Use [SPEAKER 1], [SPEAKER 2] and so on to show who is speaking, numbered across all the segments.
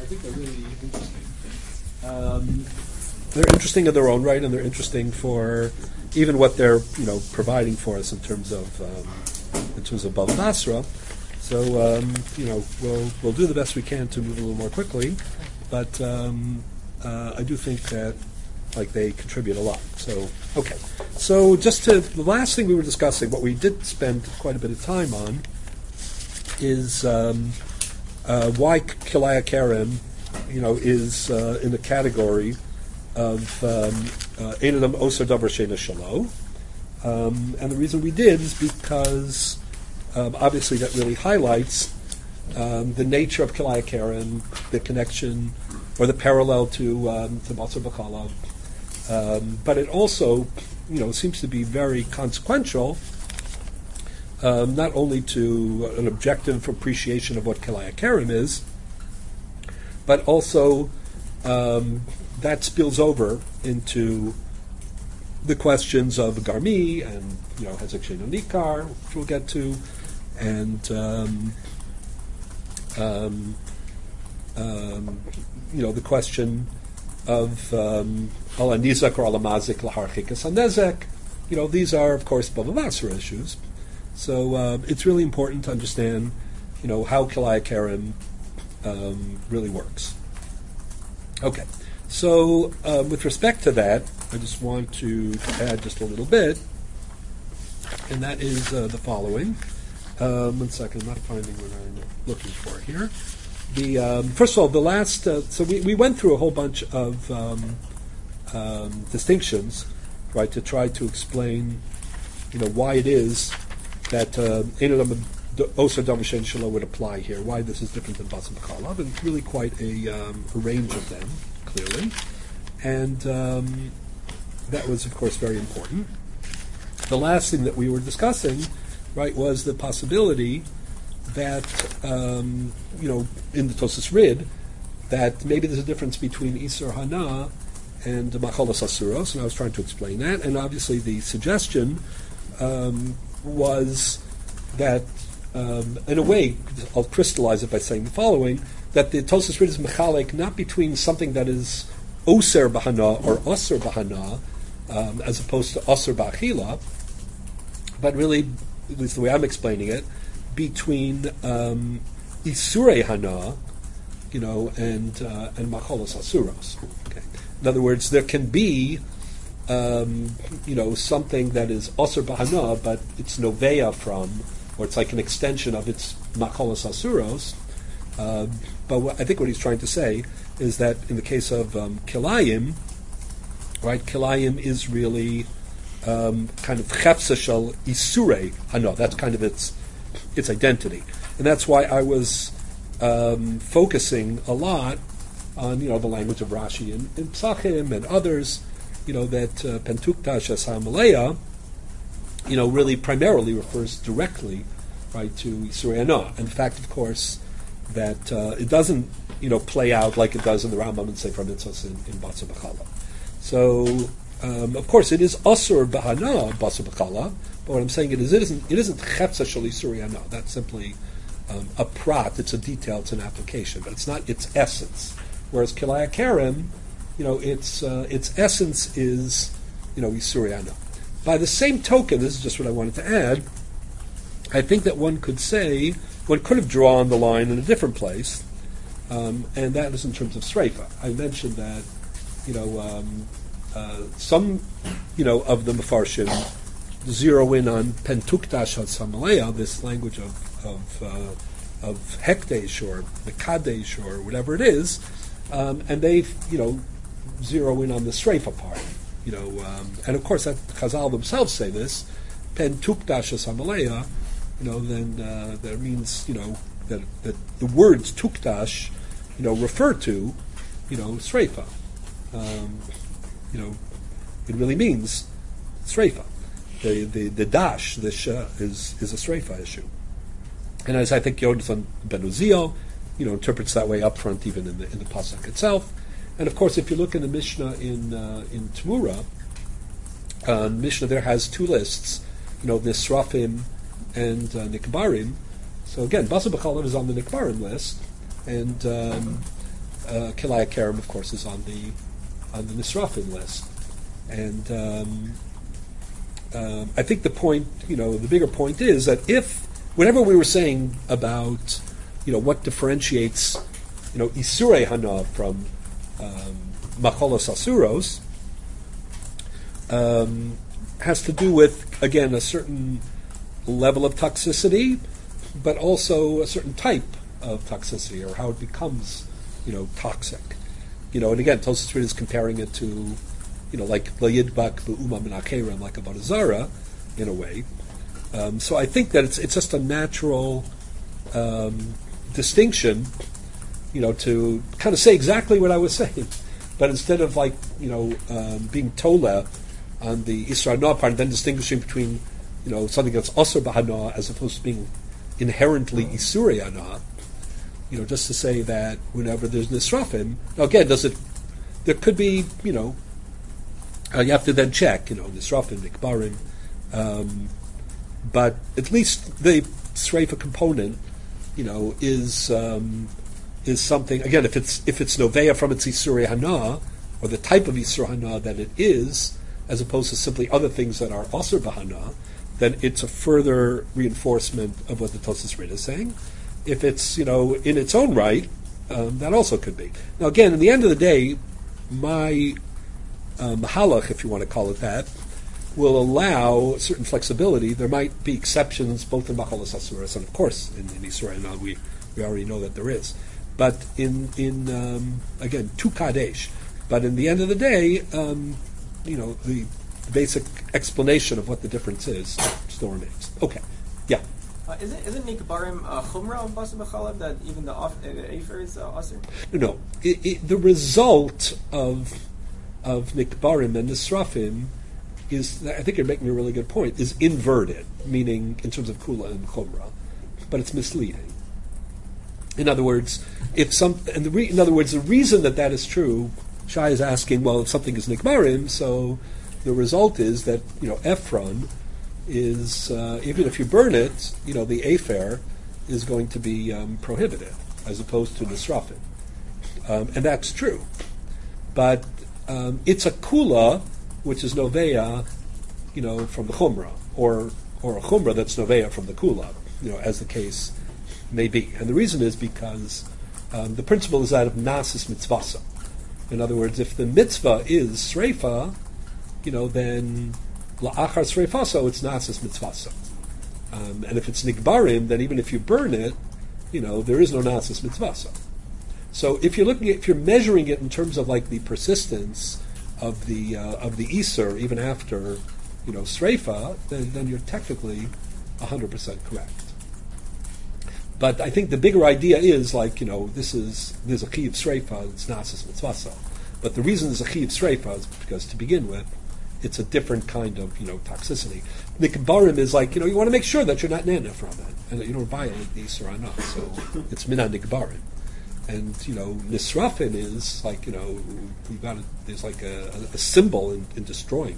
[SPEAKER 1] think they're really interesting. They're interesting in their own right, and they're interesting for even what they're providing for us in terms of Bava Basra. So we'll do the best we can to move a little more quickly, but I do think that they contribute a lot. So okay, so just to the last thing we were discussing, what we did spend quite a bit of time on is why Kilaya Kerem, is in the category of Einadam Oser Davar Sheina Shalo, and the reason we did is because obviously that really highlights the nature of Kilaya Kerem, the connection or the parallel to Basar B'Chala, but it also seems to be very consequential. Not only to an objective appreciation of what Kilaya Kerem is, but also that spills over into the questions of Garmi and Hezek Sheino Nikar, which we'll get to, and the question of Ala Nizak or Ala Mazik Lahar Chikas HaNezek. These are, of course, Bava Basra issues. So it's really important to understand, how Kilaya Kerem really works. Okay, so with respect to that, I just want to add just a little bit, and that is the following. 1 second, I'm not finding what I'm looking for here. First of all, the last, so we went through a whole bunch of distinctions, right, to try to explain, why it is that Einadam Oser Davar Sheina Shalo would apply here, why this is different than Basar B'Chala, and it's really quite a range of them, clearly. And that was, of course, very important. The last thing that we were discussing, right, was the possibility that, in the Tosas Rid, that maybe there's a difference between Isur Hana and Machalos Asuros, and I was trying to explain that. And obviously the suggestion was that, in a way, I'll crystallize it by saying the following, that the Tosas Rid is mechalek not between something that is Oser Bahana or Osir Bahana, as opposed to Osir Ba'achila, but really, at least the way I'm explaining it, between Isurei Hana, and Machalos Asuros. Okay. In other words, there can be something that is Osir Bahana, but it's Novea from, or it's like an extension of its Machalos Asuros. But I think what he's trying to say is that in the case of Kilayim, right, Kilayim is really kind of Chefsa Shel Isurei Hana. That's kind of its identity. And that's why I was focusing a lot on, the language of Rashi and Psachim and others, that Pentuktash Asamaleya, really primarily refers directly, right, to Isurei Hana. In fact, of course, that it doesn't, play out like it does in the Rambam and Sefer Mitzvos in Basar B'Chala. So, of course, it is Asur B'Hana Basar B'Chala, but what I'm saying it isn't Chefza Shel Isurei Hana. That's simply a prat. It's a detail. It's an application, but it's not its essence. Whereas Kilaya Kerem, its essence is, Isurei Hana. By the same token, this is just what I wanted to add, I think that one could have drawn the line in a different place, and that is in terms of Sreifa. I mentioned that, some, of the Mefarshim zero in on Pentuktash HaSamaleya, this language of Hekdesh or Mekadesh or whatever it is, and they, zero in on the Sreifa part. And of course, that Chazal themselves say this, Pentuktash HaSamaleya, then that means, that the words tukdash, refer to, sreifa. It really means sreifa. The dash, the sha, is a sreifa issue. And as I think Yonasan ben Uziel, interprets that way up front, even in the pasuk itself. And of course, if you look in the Mishnah in Tmura, Mishnah there has two lists, Nisrafim and Nikbarim. So again, Basar B'Chala is on the Nikbarim list, and Kilai Kerem, of course, is on the Nisrafin list. And I think the point, the bigger point is that if, whatever we were saying about, what differentiates, Isurei Hana from Macholos Asuros, has to do with, again, a certain level of toxicity, but also a certain type of toxicity, or how it becomes, toxic. And again, Tosfos is comparing it to, like Layidbak Be'uma Min HaKerem, like a Avodah in a way. So I think that it's just a natural distinction, to kind of say exactly what I was saying, but instead of being tola on the Isra Hana part, and then distinguishing between, something that's Asur B'Hana as opposed to being inherently Isurei Hana, just to say that whenever there's Nisrafim, now again, there could be, you have to then check, Nisrafim, Nikbarim, but at least the Sreifa component, is something, again, if it's Noveya from its Isurei Hana, or the type of Isur Hana that it is, as opposed to simply other things that are Asur B'Hana, then it's a further reinforcement of what the Tosfos is saying. If it's, in its own right, that also could be. Now again, in the end of the day, my mahalach, if you want to call it that, will allow certain flexibility. There might be exceptions both in Macholos Asuros and of course in Isurei Hana, we already know that there is. But in again, tu kadesh. But in the end of the day, the basic explanation of what the difference is still remains. Okay, yeah.
[SPEAKER 2] Isn't Nikbarim Chumra of Basar B'Chalav, that even the Afer is Asr?
[SPEAKER 1] No. The result of Nikbarim and Nisrafim is, I think you're making a really good point, is inverted, meaning in terms of Kula and Chumra, but it's misleading. In other words, the reason that is true, Shai is asking, well, if something is Nikbarim, so the result is that, Ephron is, even if you burn it, the Afer is going to be prohibited, as opposed to Nisrafim. And that's true. But it's a Kula, which is Noveya, from the Chumra, or a Chumra that's Noveya from the Kula, as the case may be. And the reason is because the principle is that of Nasis Mitzvasa. In other words, if the mitzvah is Sreifa, then La'achar Sreifaso, it's Nasis Mitzvasa. And if it's Nikbarim, then even if you burn it, there is no Nasis Mitzvasa. So if you're measuring it in terms of like the persistence of the Isur, even after, Sreifa, then you're technically 100% correct. But I think the bigger idea is there's a Chiyuv Sreifa, it's Nasis Mitzvasa. But the reason there's a Chiyuv Sreifa is because, to begin with, it's a different kind of, toxicity. Nikbarim is you want to make sure that you're not nana from it, and that you don't violate the Isur Hana. So it's Mina Nikbarim. And, Nisrafin is there's a symbol in destroying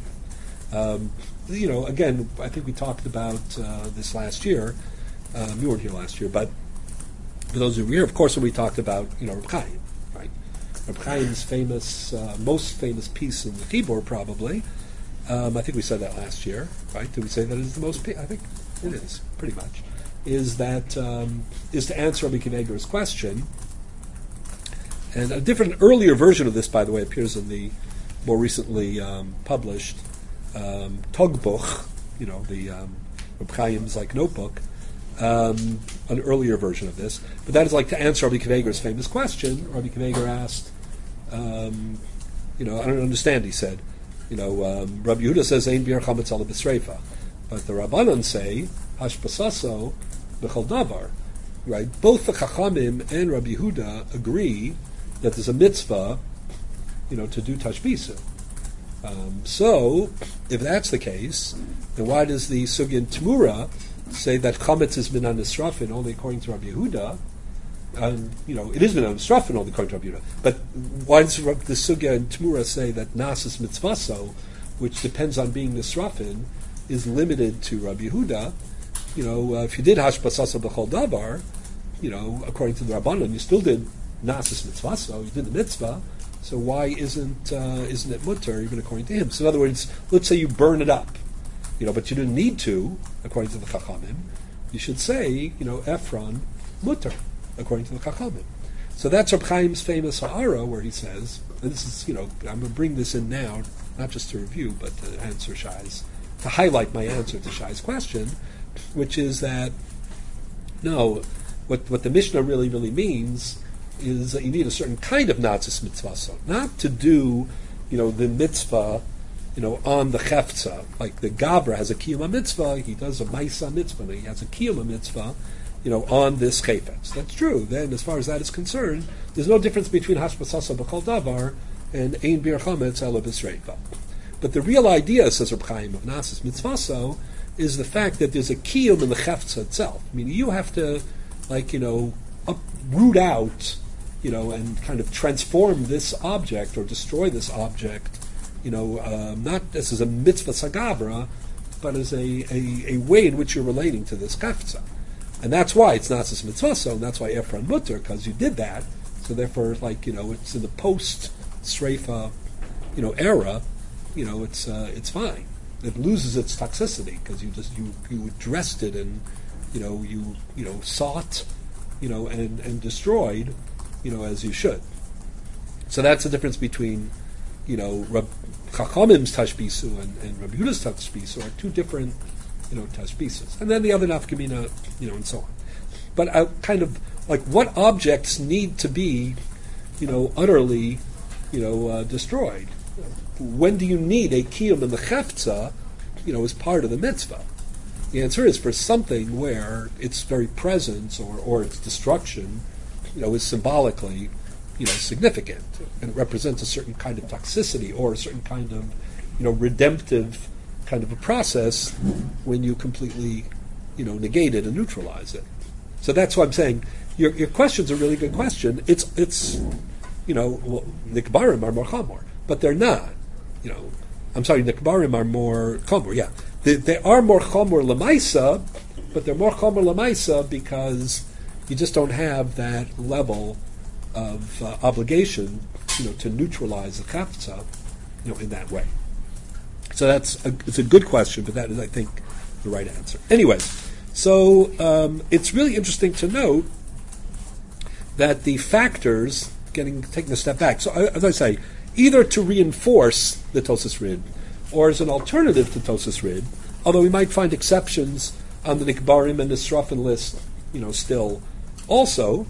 [SPEAKER 1] it. Again, I think we talked about this last year. You weren't here last year, but for those who were here, of course, when we talked about, Reb Chaim, right? Reb Chaim's most famous piece in the keyboard, probably. I think we said that last year, right? Did we say that is the most? I think it is, pretty much. Is to answer Rabbi Akiva Eiger's question. And a different, earlier version of this, by the way, appears in the more recently published Togbuch, the Reb Chaim's notebook. An earlier version of this, but that is to answer Rabbi Akiva Eiger's famous question. Rabbi Akiva Eiger asked, I don't understand, he said, Rabbi Yehuda says, Ein bir chametz ala b'sreifa, but the Rabbanan say, hashpasaso b'chol davar, right? Both the Chachamim and Rabbi Yehuda agree that there's a mitzvah, to do tashbisu. So, if that's the case, then why does the Sugya in Tmura say that chametz is minan nisrafin only according to Rabbi Yehuda? It is minan nisrafin only according to Rabbi Yehuda. But why does the Sugya in Tmura say that nasis mitzvaso, which depends on being nisrafin, is limited to Rabbi Yehuda? If you did hashpasaso b'chol davar, according to the Rabbanan, you still did nasis mitzvah, so you did the mitzvah, so why isn't it mutter even according to him? So in other words, let's say you burn it up, but you didn't need to, according to the Chachamim. You should say, Ephron mutter, according to the Chachamim. So that's Reb Chaim's famous ha'ara, where he says, and this is, I'm going to bring this in now, not just to review, but to answer Shai's, to highlight my answer to Shai's question, which is that, no, what the Mishnah really, really means is that you need a certain kind of natzis mitzvah, so not to do, the mitzvah, on the chefza, like the Gavra has a kiyum mitzvah, he does a maisa mitzvah, and he has a kiyum mitzvah, on this chayfetz. That's true. Then, as far as that is concerned, there's no difference between hashbasasa b'kol davar and ein bir chametz ela b'sreifa. But the real idea, says Reb Chaim, of nasis mitzvaso, is the fact that there's a kiyum in the chefza itself. I mean, you have to, uproot out, and kind of transform this object or destroy this object, not as a mitzvah sagavra, but as a way in which you're relating to this chefza. And that's why it's nasis mitzvaso, and that's why Ephron mutter, because you did that. So therefore, it's in the post-sreifa, era, it's fine. It loses its toxicity because you addressed it and you sought and destroyed as you should. So that's the difference between Rab Chachamim's tashbisu and Rabbi Yehuda's tashbisu are two different tashbisus, and then the other nafkamina and so on. But kind of what objects need to be utterly destroyed. When do you need a kiyum in the chefza, as part of the mitzvah? The answer is for something where its very presence or its destruction, is symbolically, significant, and it represents a certain kind of toxicity or a certain kind of, redemptive kind of a process when you completely, negate it and neutralize it. So that's why I'm saying your question's a really good question. It's nikbarim are more chamor, but they're not. I'm sorry, nikbarim are more chamor. Yeah, they are more chamor lemaisa, but they're more chamor lemaisa because you just don't have that level of obligation, to neutralize the chafetza, in that way. So it's a good question, but that is, I think, the right answer. Anyways, so it's really interesting to note that the factors, taking a step back. So as I say, either to reinforce the Tosas Rid, or as an alternative to Tosas Rid, although we might find exceptions on the Nikbarim and the Srafin list, still also.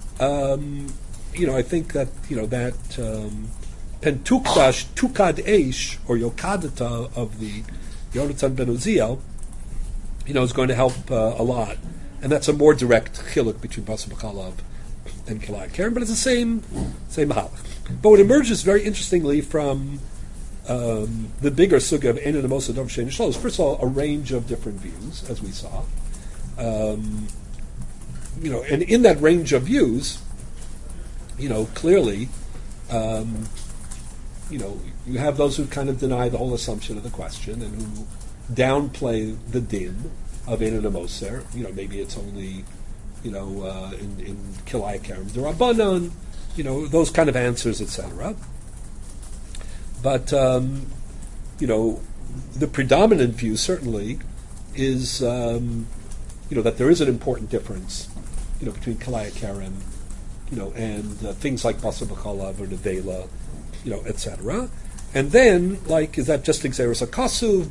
[SPEAKER 1] I think that that Pentukdash Tukad Eish or Yokadata of the Yonatan Ben Uziel, is going to help a lot, and that's a more direct chiluk between Basar B'Chalav and Kilai Karen, but it's the same mahalach. But what emerges very interestingly from the bigger sugya of Ein Amosa Dov Shein Yishlo is, first of all, a range of different views, as we saw. And in that range of views, clearly, you have those who kind of deny the whole assumption of the question and who downplay the din of Ein Amoser. Maybe it's only, in Kilai Karim D'Rabbanan, those kind of answers, etc. But, the predominant view certainly is, that there is an important difference, between Kilai Karim, and things like Basar B'Chalav or Nevela, etc. And then, is that just Xeris HaKasuv,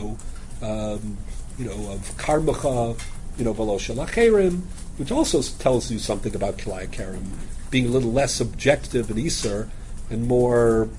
[SPEAKER 1] of Karmacha, V'lo Shel Acherim, which also tells you something about Kilai Karim being a little less objective and Iser and more,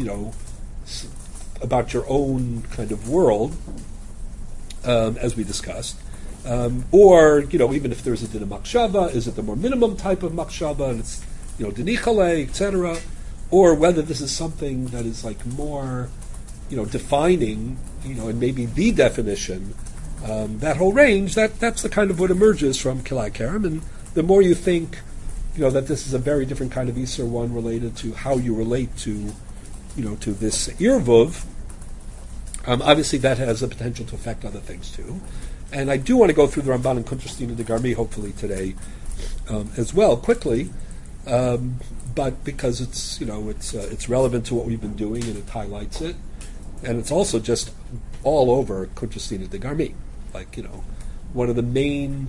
[SPEAKER 1] about your own kind of world, as we discussed. Or, even if there's a din of makshava, is it the more minimum type of makshava, and it's, dinichale, etc., or whether this is something that is more, defining, and maybe the definition, that whole range, that's the kind of what emerges from Kilai Karim, and the more you think, that this is a very different kind of Isser one related to how you relate to, to this Irvuv, obviously that has the potential to affect other things too. And I do want to go through the Ramban and Kuntrastina de Garmi hopefully today as well, quickly. but because it's relevant to what we've been doing and it highlights it, and it's also just all over Contrastina de Garmi, one of the main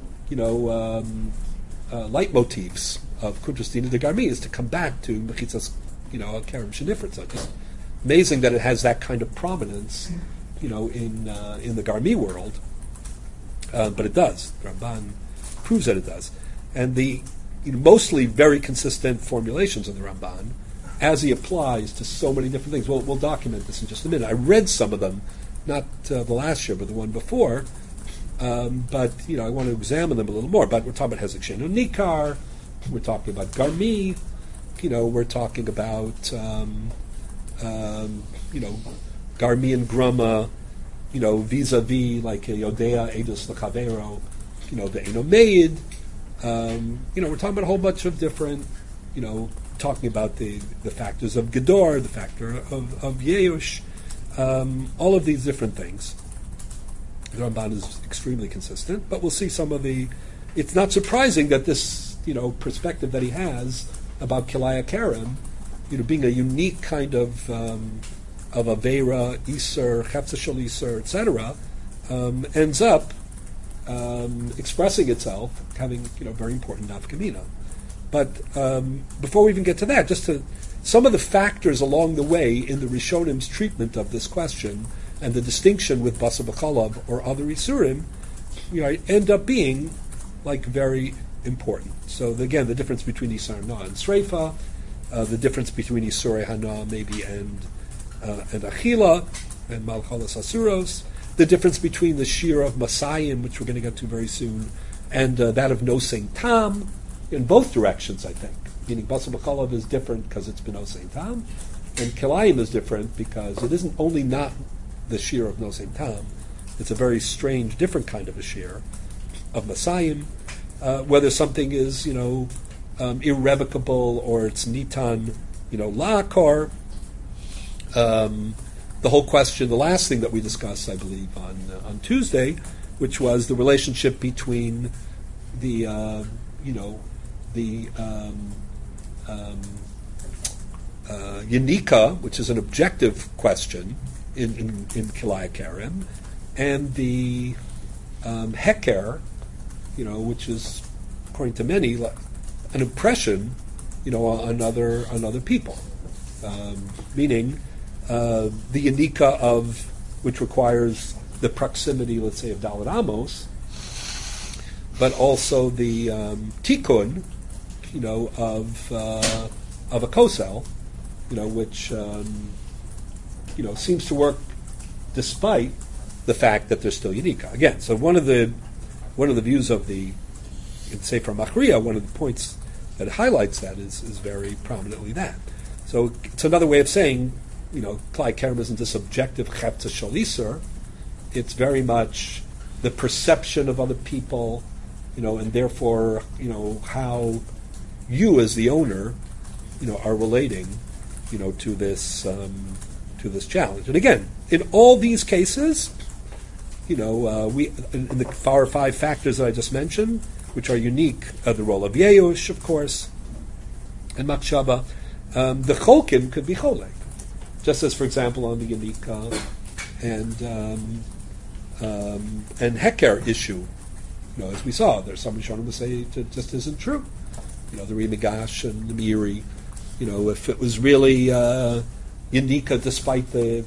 [SPEAKER 1] leitmotifs of Contrastina de Garmi is to come back to Mechitzas Kerem Shenifrit. So just amazing that it has that kind of prominence in the Garmi world, but it does. Ramban proves that it does, and the mostly very consistent formulations of the Ramban as he applies to so many different things. We'll document this in just a minute. I read some of them, not the last year, but the one before. But I want to examine them a little more. But we're talking about Hezek Shenu Nikar. We're talking about Garmi. We're talking about Garmi and Gruma. Vis-a-vis like Yodea Edus L'Chavero. The Enomeid. We're talking about a whole bunch of different. Talking about the factors of Gedor, the factor of Yeush, all of these different things. The Ramban is extremely consistent, but we'll see some of the. It's not surprising that this, perspective that he has about Kilaya Kerem, being a unique kind of Avera, Iser, Chepzashal Iser, etc., ends up expressing itself, having very important nafkamina. But before we even get to that, just to some of the factors along the way in the Rishonim's treatment of this question and the distinction with Basar B'Chalav or other Isurim, end up being very important. So again, the difference between Isar Na and Sreifa, the difference between Isurei Hana maybe and Achila and Malchalas Asuros, the difference between the Shir of Masayim, which we're going to get to very soon, and that of Nosing Tam, in both directions, I think. Meaning Basar B'Chalav is different because it's B'Nosing Tam, and Kilayim is different because it isn't only not the Shir of Nosing Tam, it's a very strange, different kind of a Shir of Masayim, whether something is, irrevocable or it's Nitan, La'akar. The whole question, the last thing that we discussed, I believe, on Tuesday, which was the relationship between the Yanika, which is an objective question in Kilaya Kerem, and the Heker, which is, according to many, an impression, on other people, meaning the Yanika of which requires the proximity, let's say, of Dalet Amos, but also the Tikkun, of a kosel, which seems to work despite the fact that there's still Yanika. Again, so one of the views of the Sefer Machriya, one of the points that highlights that is very prominently that. So it's another way of saying, Klai Kerem isn't this objective chepta shaliser. It's very much the perception of other people, and therefore, how you as the owner, are relating, to this challenge. And again, in all these cases, we in the 4 or 5 factors that I just mentioned, which are unique, the role of Yeush, of course, and Machshava, the Cholkim could be Cholek. Just as, for example, on the Yanika and Heker issue, as we saw, there's some Rishonim who say it just isn't true. The Rimigash and the Miri, if it was really Yanika despite the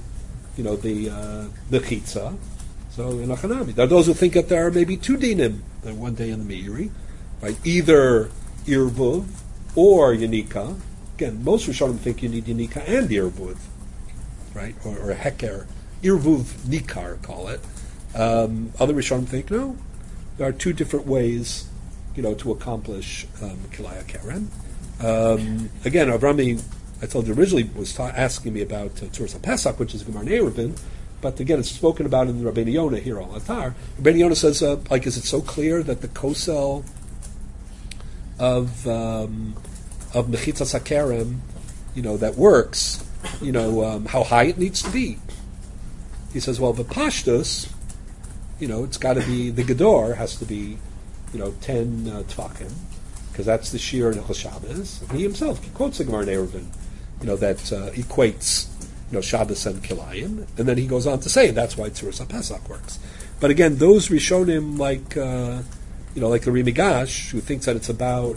[SPEAKER 1] Chitza, so in Achanami. There are those who think that there are maybe 2 dinim, one day in the Meiri, right? Either Irvuv or Yanika. Again, most Rishonim think you need Yanika and Irvuv, right? Or Heker, Irvuv Nikar, call it. Other Rishonim think, no, there are 2 different ways, to accomplish Kilaya Kerem. Again, Avrami, I told you originally, was asking me about Tzuras HaPesach, which is Gemara Ne'eruvin, but again, it's spoken about in the Rabbeinu Yonah here on Atar. Rabbeinu Yonah says, is it so clear that the kosel of Mechitzas HaKerem, that works, how high it needs to be? He says, well, the Pashtus, it's got to be, the Gedor has to be, 10 Tvakim. because that's the Shir and Hilchos Shabbos. And he himself quotes the Gemara in Eruvin, that equates, Shabbos and Kilayim, and then he goes on to say that's why Tzuras HaPesach works. But again, those Rishonim, like the Rimigash, who thinks that it's about,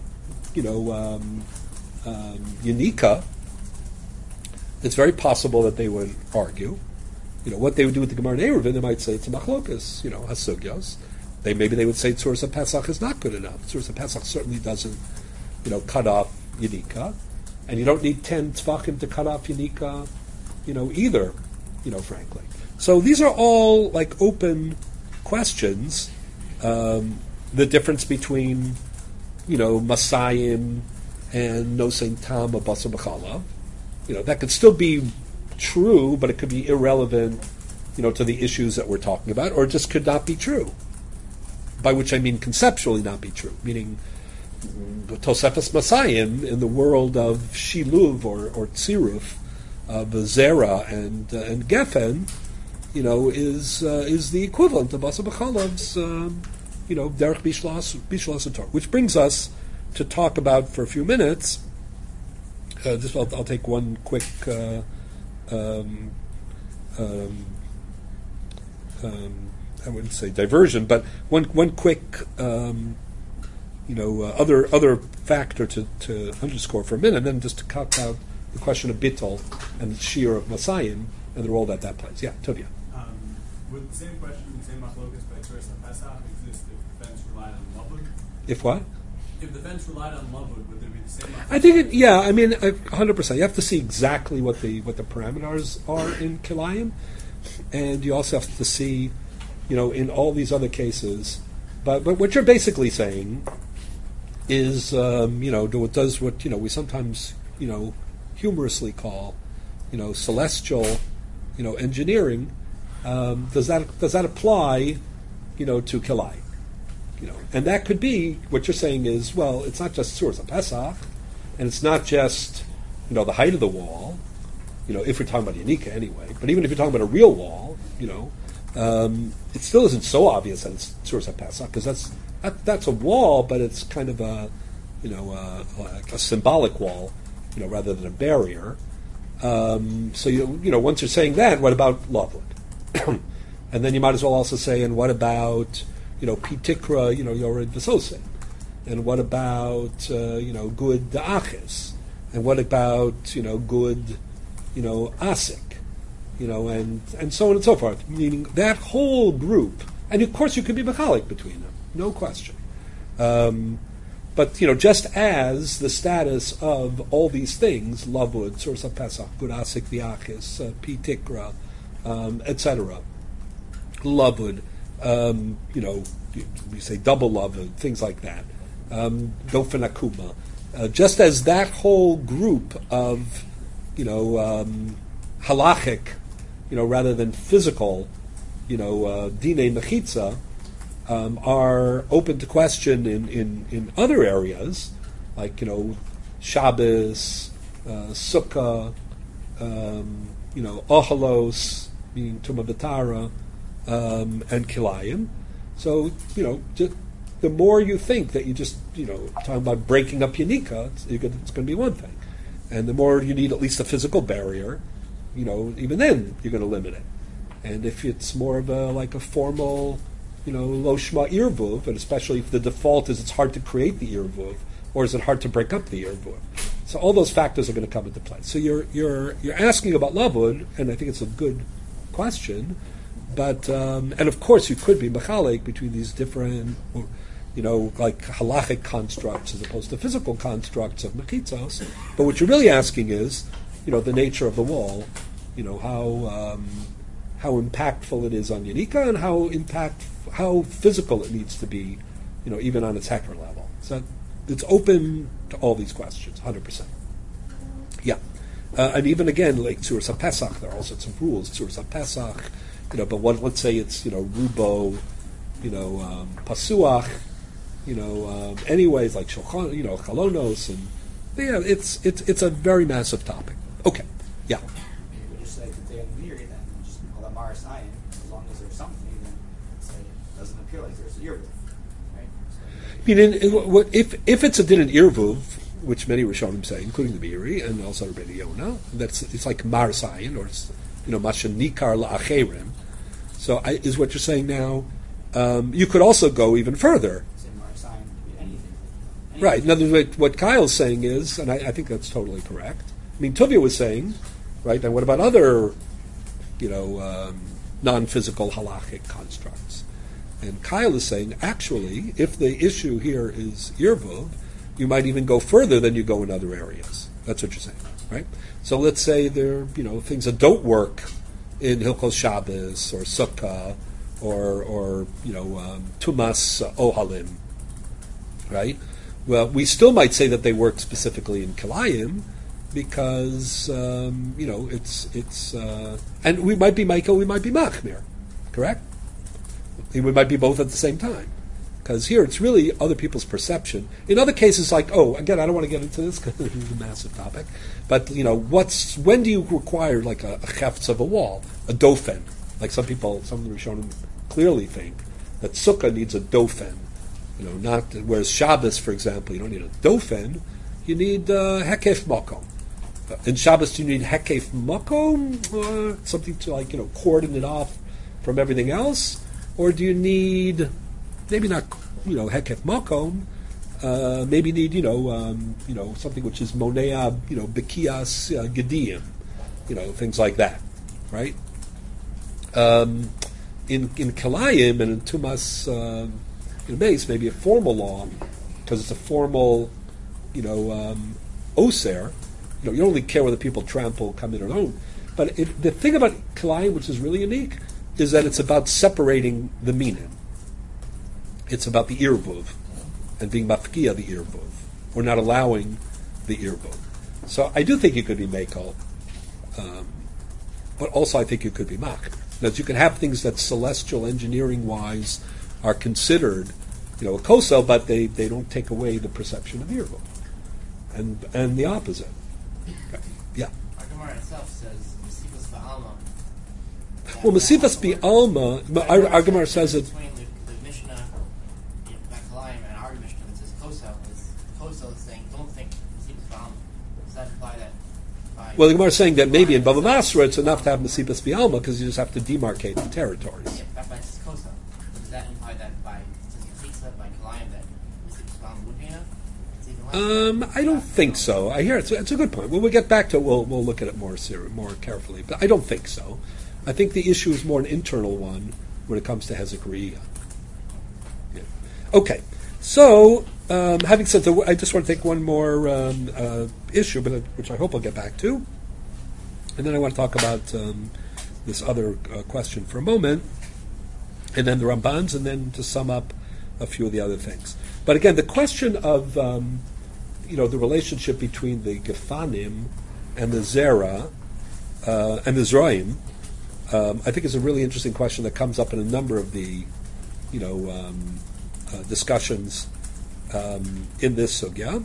[SPEAKER 1] Yanika, it's very possible that they would argue, what they would do with the Gemara in Eruvin, they might say it's a machlokas, hasugyos. Maybe they would say Tzuras HaPesach is not good enough. Tzuras HaPesach certainly doesn't, cut off Yanika, and you don't need 10 tzvachim to cut off Yanika, either, frankly. So these are all like open questions. The difference between, Masayim and Nosein Tam or Basar B'Chalav, that could still be true, but it could be irrelevant, to the issues that we're talking about, or it just could not be true. By which I mean conceptually not be true, meaning Tosefes Masayim in the world of Shiluv or Tziruf, of Zera and Geffen, is the equivalent of Basar B'Chalav's, Derech Bishlas Torah. Which brings us to talk about for a few minutes. I'll take one quick. I wouldn't say diversion, but one quick, other factor to underscore for a minute, and then just to cut out the question of bittul and the shir of Masayim and the role that plays. Yeah, Tovia.
[SPEAKER 3] Would the same question, the same machlokas by Tzuras HaPesach exist if the fence relied on Lavud?
[SPEAKER 1] If what?
[SPEAKER 3] If the fence relied on Lavud, would there be the same machlokas?
[SPEAKER 1] I think 100%. You have to see exactly what the parameters are in Kilayim, and you also have to see, in all these other cases. But what you're basically saying is, does what we sometimes, humorously call, celestial, engineering. Does that apply, to Kilai? And that could be what you're saying is, well, it's not just Tzuras HaPesach, and it's not just, the height of the wall, if we're talking about Yanika anyway. But even if you're talking about a real wall, it still isn't so obvious that it's Tzuras HaPesach, because that's a wall, but it's kind of a symbolic wall, rather than a barrier. So once you're saying that, what about Lavud? And then you might as well also say, and what about Pitikra, Yored V'Sosin? And what about good Da'achis? And what about good Asik? And so on and so forth. Meaning that whole group, and of course you could be mechalik between them, no question. But just as the status of all these things, Lavud, Tzuras HaPesach, good Asik, V'Achis, Pitikra, etc. Lavud, we say double Lavud, things like that. Dofen Akuma. Just as that whole group of, halachic, rather than physical, Dinei Mechitza, are open to question in other areas, like, Shabbos, Sukkah, Ohalos, meaning Tumah B'Tara, and Kilayim. So, the more you think that you just, talking about breaking up Yanika, it's going to be one thing. And the more you need at least a physical barrier, even then you're going to limit it. And if it's more of a formal, Lo Shma Irvuv, and especially if the default is it's hard to create the Irvuv, or is it hard to break up the Irvuv? So all those factors are going to come into play. So you're asking about Lavud, and I think it's a good question. But and of course you could be mechalik between these different, like halachic constructs as opposed to physical constructs of mechitzos. But what you're really asking is, the nature of the wall, how impactful it is on Yanika, and how physical it needs to be, even on its hecker level. So it's open to all these questions, 100%. Yeah. And even again, like Tzuras HaPesach, there are all sorts of rules. Tzuras HaPesach, but let's say it's, Rubo, Pasuach, anyways, like Shulchan, Chalonos, and yeah, it's a very massive topic. Okay. Yeah.
[SPEAKER 4] You would just say that they have Miri, then just call that Mara Sayin. As long as there's something, then say it doesn't appear like there's a year, right? So
[SPEAKER 1] mean, if it's a din in Irvuv, which many Rishonim say, including the Meiri and also Rabbi Yonah, it's like Mar Sayin, or it's, Masha Nikar La'acherim. So is what you're saying now, you could also go even further. Right. In other words, what Kyle's saying is, and I think that's totally correct. I mean, Tuvia was saying, right, and what about other, non-physical halachic constructs? And Kyle is saying, actually, if the issue here is Irvuv, you might even go further than you go in other areas. That's what you're saying, right? So let's say there are, things that don't work in Hilchos Shabbos or Sukkah or Tumas Ohalim, right? Well, we still might say that they work specifically in Kilayim because, it's and we might be Michael, we might be Machmir, correct? We might be both at the same time. Because here it's really other people's perception. In other cases, like, again, I don't want to get into this because it's a massive topic, but, when do you require, like, a chefts of a wall, a dofen? Like some of the Rishonim clearly think that Sukkah needs a dofen. Whereas Shabbos, for example, you don't need a dofen, you need hekef makom. In Shabbos, do you need hekef makom, or something to cordon it off from everything else? Or do you need, maybe not, hekef makom, maybe need, something which is monea, bekias gediyim, things like that, right? In Kilayim and in Tumas Base, maybe a formal law, because it's a formal, oser. You don't really care whether people trample, come in or don't. But the thing about Kilayim, which is really unique, is that it's about separating the minim. It's about the irvuv and being mafkia the irvuv, or not allowing the irvuv. So I do think you could be mekel, but also I think you could be mach. Because you can have things that celestial engineering wise are considered, a kosel, but they don't take away the perception of irvuv, and the opposite. Okay. Yeah.
[SPEAKER 5] Our Gemara itself says Mesivas Ba'alma.
[SPEAKER 1] Well, Mesivas Ba'alma, our Gemara says it.
[SPEAKER 5] Between the Mishnah, Bakalayim, and our Mishnah that says Kosel is saying, don't think Mesivas Ba'alma. Does that imply that?
[SPEAKER 1] Well, the Gemara is saying that maybe in Bava Basra it's enough to have Mesivas Ba'alma because you just have to demarcate the territories.
[SPEAKER 5] Yeah, but it's Kosel. Does that imply that by Kalayim that Mesivas Ba'alma would be enough?
[SPEAKER 1] I don't think so. I hear it's a good point. When we get back to it, we'll look at it more carefully. But I don't think so. I think the issue is more an internal one when it comes to Hezekiah. Yeah. Okay. So, having said that, I just want to take one more issue, which I hope I'll get back to. And then I want to talk about this other question for a moment, and then the Rambans, and then to sum up a few of the other things. But again, the question of the relationship between the Gefanim and the Zera and the Zroim, I think is a really interesting question that comes up in a number of the discussions in this sugya,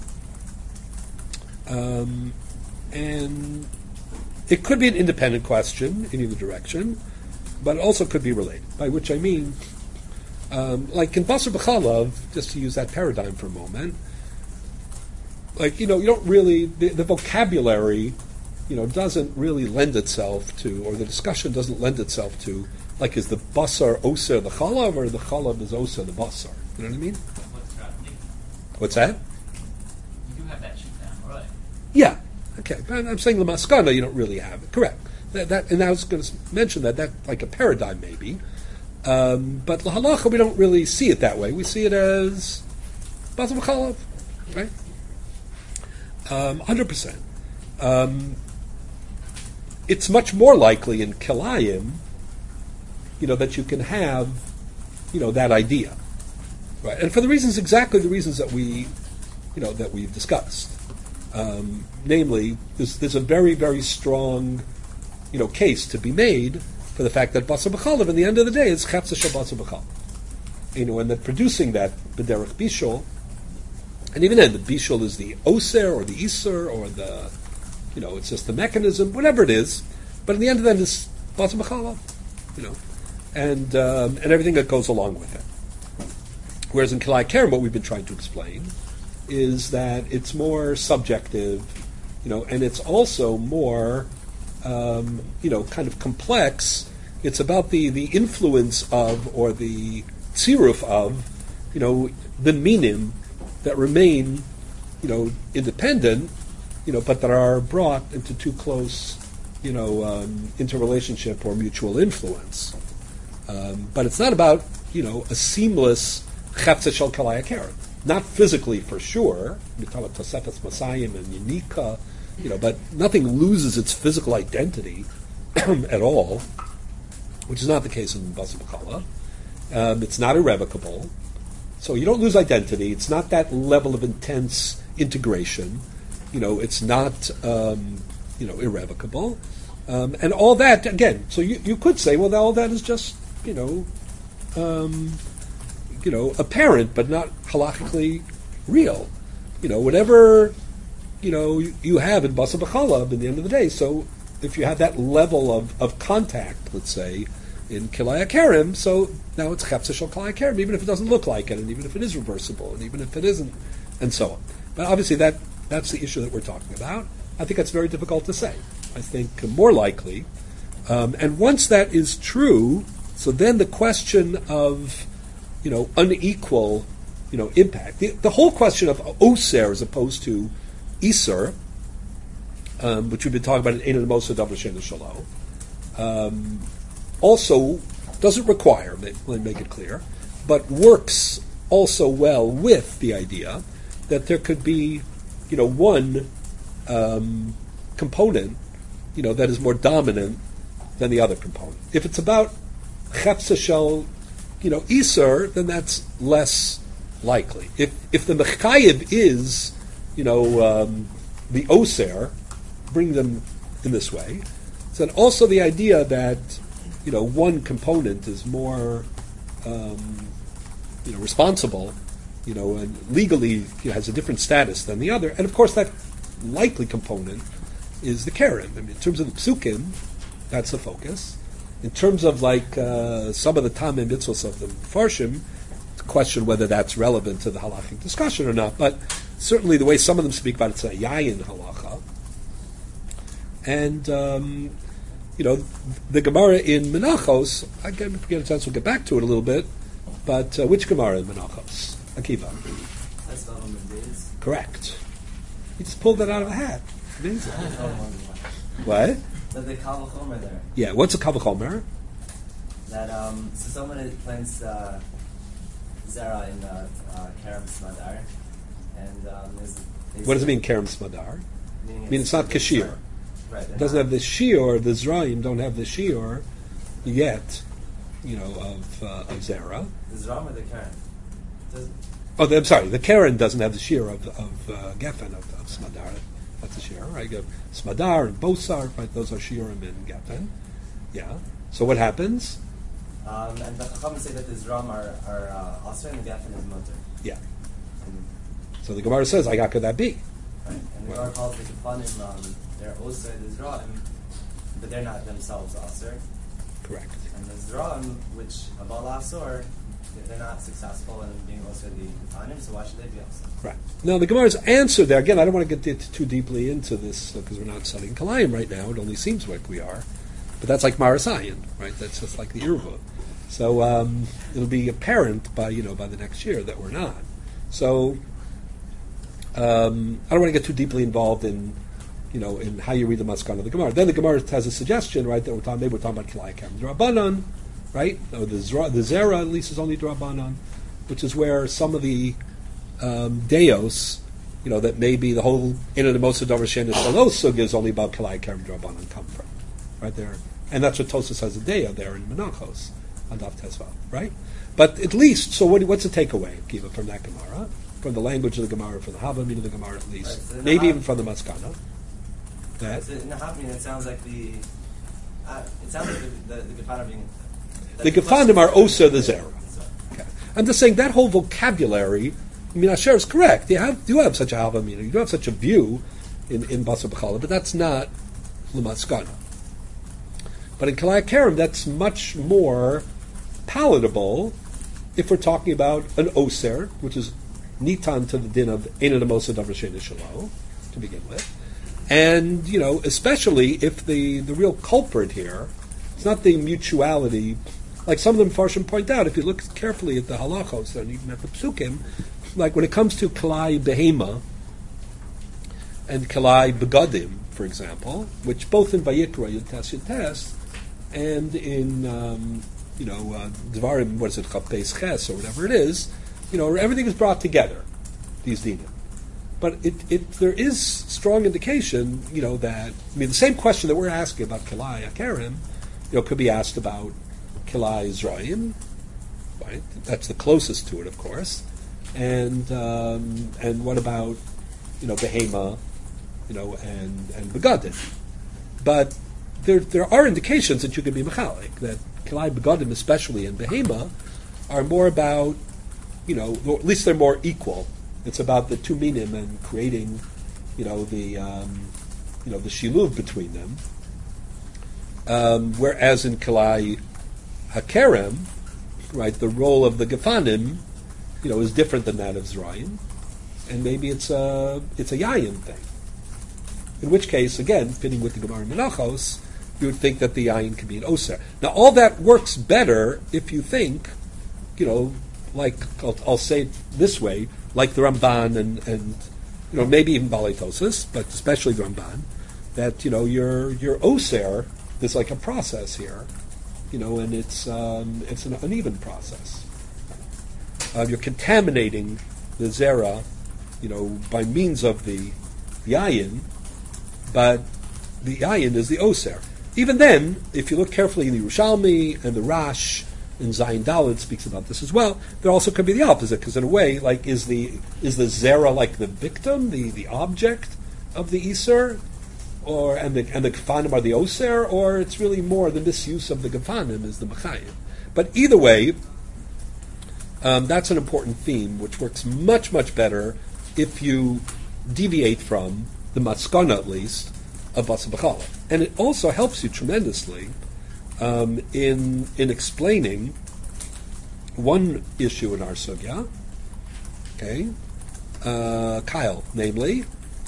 [SPEAKER 1] and it could be an independent question in either direction, but it also could be related. By which I mean, like in Basar B'chalav, just to use that paradigm for a moment, like, you don't really, the vocabulary, doesn't really lend itself to, or the discussion doesn't lend itself to, like, is the basar oser the chalav, or the chalav is oser the basar? You know what I mean? What's that?
[SPEAKER 6] You do have that sheet down, right?
[SPEAKER 1] Yeah. Okay. But I'm saying the maskana, you don't really have it. Correct. That, and I was going to mention that like a paradigm maybe. But lahalacha, we don't really see it that way. We see it as basar v'chalav, right? 100%. It's much more likely in Kilayim, that you can have, that idea, right? And for exactly the reasons that we, that we've discussed. Namely, there's a very, very strong, case to be made for the fact that basar b'chalav, in the end of the day, is chepsa shel basar b'chalav. And that producing that b'derech bishul, and even then, the bishul is the oser or the iser or the, it's just the mechanism, whatever it is. But in the end of that, it's basar b'chalav, and everything that goes along with it. Whereas in Kilai Kerem, what we've been trying to explain is that it's more subjective, and it's also more, kind of complex. It's about the influence of, or the tziruf of, the minim that remain, independent, but that are brought into too close, interrelationship or mutual influence. But it's not about, a seamless chefza shel kalaya keren. Not physically, for sure. We talk about Tosefes Masayim and Yanika, but nothing loses its physical identity at all, which is not the case in Basa B'Chala. It's not irrevocable. So you don't lose identity. It's not that level of intense integration. It's not, irrevocable. And all that, again, so you could say, well, all that is just, apparent, but not halachically real. Whatever, you have in Basa B'Chala in the end of the day. So if you have that level of contact, let's say, in Kilai Kerem, so now it's Chefza Shel Kilai Kerem, even if it doesn't look like it, and even if it is reversible, and even if it isn't, and so on. But obviously that's the issue that we're talking about. I think that's very difficult to say. I think more likely, and once that is true, so then the question of, unequal, impact, the whole question of Oser as opposed to Iser, which we've been talking about in Ein Mosa Davar Shein Shalo, also doesn't require, let me make it clear, but works also well with the idea that there could be, one component, that is more dominant than the other component. If it's about Chefza Shel, Iser, then that's less likely. If the Mechayev is, the Oser, bring them in this way, then also the idea that, one component is more, responsible, and legally has a different status than the other. And of course, that likely component is the Keren. I mean, in terms of the Psukim, that's the focus. In terms of some of the Tamim Mitzvos of the Farshim, it's a question whether that's relevant to the halachic discussion or not. But certainly the way some of them speak about it's a yayin halacha. And the Gemara in Menachos, I get a chance, we'll get back to it a little bit, but which Gemara in Menachos? Akiva.
[SPEAKER 7] That's not on the days.
[SPEAKER 1] Correct. You just pulled that out of a hat. Amazing. What?
[SPEAKER 7] That the Kal V'chomer there.
[SPEAKER 1] Yeah, what's a Kal V'chomer?
[SPEAKER 7] That, so someone plants Zera in Kerem Smadar, and
[SPEAKER 1] what does it mean, Kerem Smadar?
[SPEAKER 7] Meaning
[SPEAKER 1] I mean, it's not Kashir.
[SPEAKER 7] Right.
[SPEAKER 1] It doesn't have the shiur, the Zraim don't have the shiur yet, of Zera.
[SPEAKER 7] The Zram or the Keren?
[SPEAKER 1] I'm sorry, the Keren doesn't have the shiur of Geffen, of Smadar. That's the shiur, right? You have Smadar and Bosar, right? Those are shiurim in Geffen. Yeah. So what happens?
[SPEAKER 7] And the Chachamim say that the Zram are Asr and the Geffen is Mutter.
[SPEAKER 1] Yeah.
[SPEAKER 7] And,
[SPEAKER 1] So the Gemara says, "How could that be?"
[SPEAKER 7] right. And the Gemara calls the Kefanim, they're Osir, the Zram, but they're not themselves Asr.
[SPEAKER 1] Correct.
[SPEAKER 7] And the Zram, which Abal Asr, they're not successful in being Osir the Kefanim, so why should they be Asr?
[SPEAKER 1] Right. Now the Gemara's answer there, again, I don't want to get too deeply into this because we're not studying Kalayim right now. It only seems like we are. But that's like Marasayan, right? That's just like the Irva. So it'll be apparent by the next year that we're not. So I don't want to get too deeply involved in how you read the Maskana of the Gemara. Then the Gemara has a suggestion, right? That maybe we're talking about Kilai Kerem D'Rabbanan, right? Or the Zera at least is only D'Rabbanan, which is where some of the Deos, that maybe the whole Ein Mosa Davar Shein Shalo Sugya is only about Kilai Kerem D'Rabbanan come from, right there. And that's what Tosas has a Deo there in Menachos on Daf Tesvav, right? But at least, so what's the takeaway, Kiva, from that Gemara? From the language of the Gemara, from the Havamim of the Gemara at least,
[SPEAKER 7] Right, so
[SPEAKER 1] maybe even from the Maskana. That
[SPEAKER 7] So in the Havamim, it sounds like the Gefanim being...
[SPEAKER 1] the Gefanim are Osa the Zera. Okay. I'm just saying that whole vocabulary, I mean, Asher is correct. You have such a Havamim, you do have such a view in Basa B'Chala, but that's not L'Maskana. But in Kilai Kerem, that's much more palatable if we're talking about an oser, which is nitan to the din of ein amosa davar she'ein shelo, to begin with, and especially if the real culprit here, it's not the mutuality. Like some of them Farshim point out, if you look carefully at the halachos and even at the psukim, like when it comes to kalai behema and kalai begadim, for example, which both in Vayikra Yutes and in Dvarim, what is it, Chapes Ches or whatever it is, everything is brought together, these dinim. But there is strong indication, that the same question that we're asking about kalai akarim, could be asked about Kilai Zrayim, right? That's the closest to it, of course. And what about Behema, and Begadim? But there are indications that you can be mechalik, that Kilai Begadim, especially in Behema, are more about or at least they're more equal. It's about the two minim and creating the shiluv between them. Whereas in Kilai Hakerem, right, the role of the Gefanim, is different than that of Zrayim, and maybe it's a Yayin thing. In which case, again, fitting with the Gemara Menachos, you would think that the Yayin could be an Oser. Now, all that works better if you think, like I'll say it this way, like the Ramban and maybe even Balei Tosas, but especially the Ramban, that your Oser, there's like a process here. And it's an uneven process. You're contaminating the zera, by means of the ayin, but the ayin is the oser. Even then, if you look carefully in the Yerushalmi and the Rash and Zayin Dalet speaks about this as well, there also could be the opposite, because in a way, like is the zera like the victim, the object of the iser? And the Gefanim are the Oser, or it's really more the misuse of the Gefanim is the Mechayim. But either way, that's an important theme, which works much, much better if you deviate from the Maskana, at least, of Basa B'chala. And it also helps you tremendously in explaining one issue in our sugya, okay, Kyle, namely,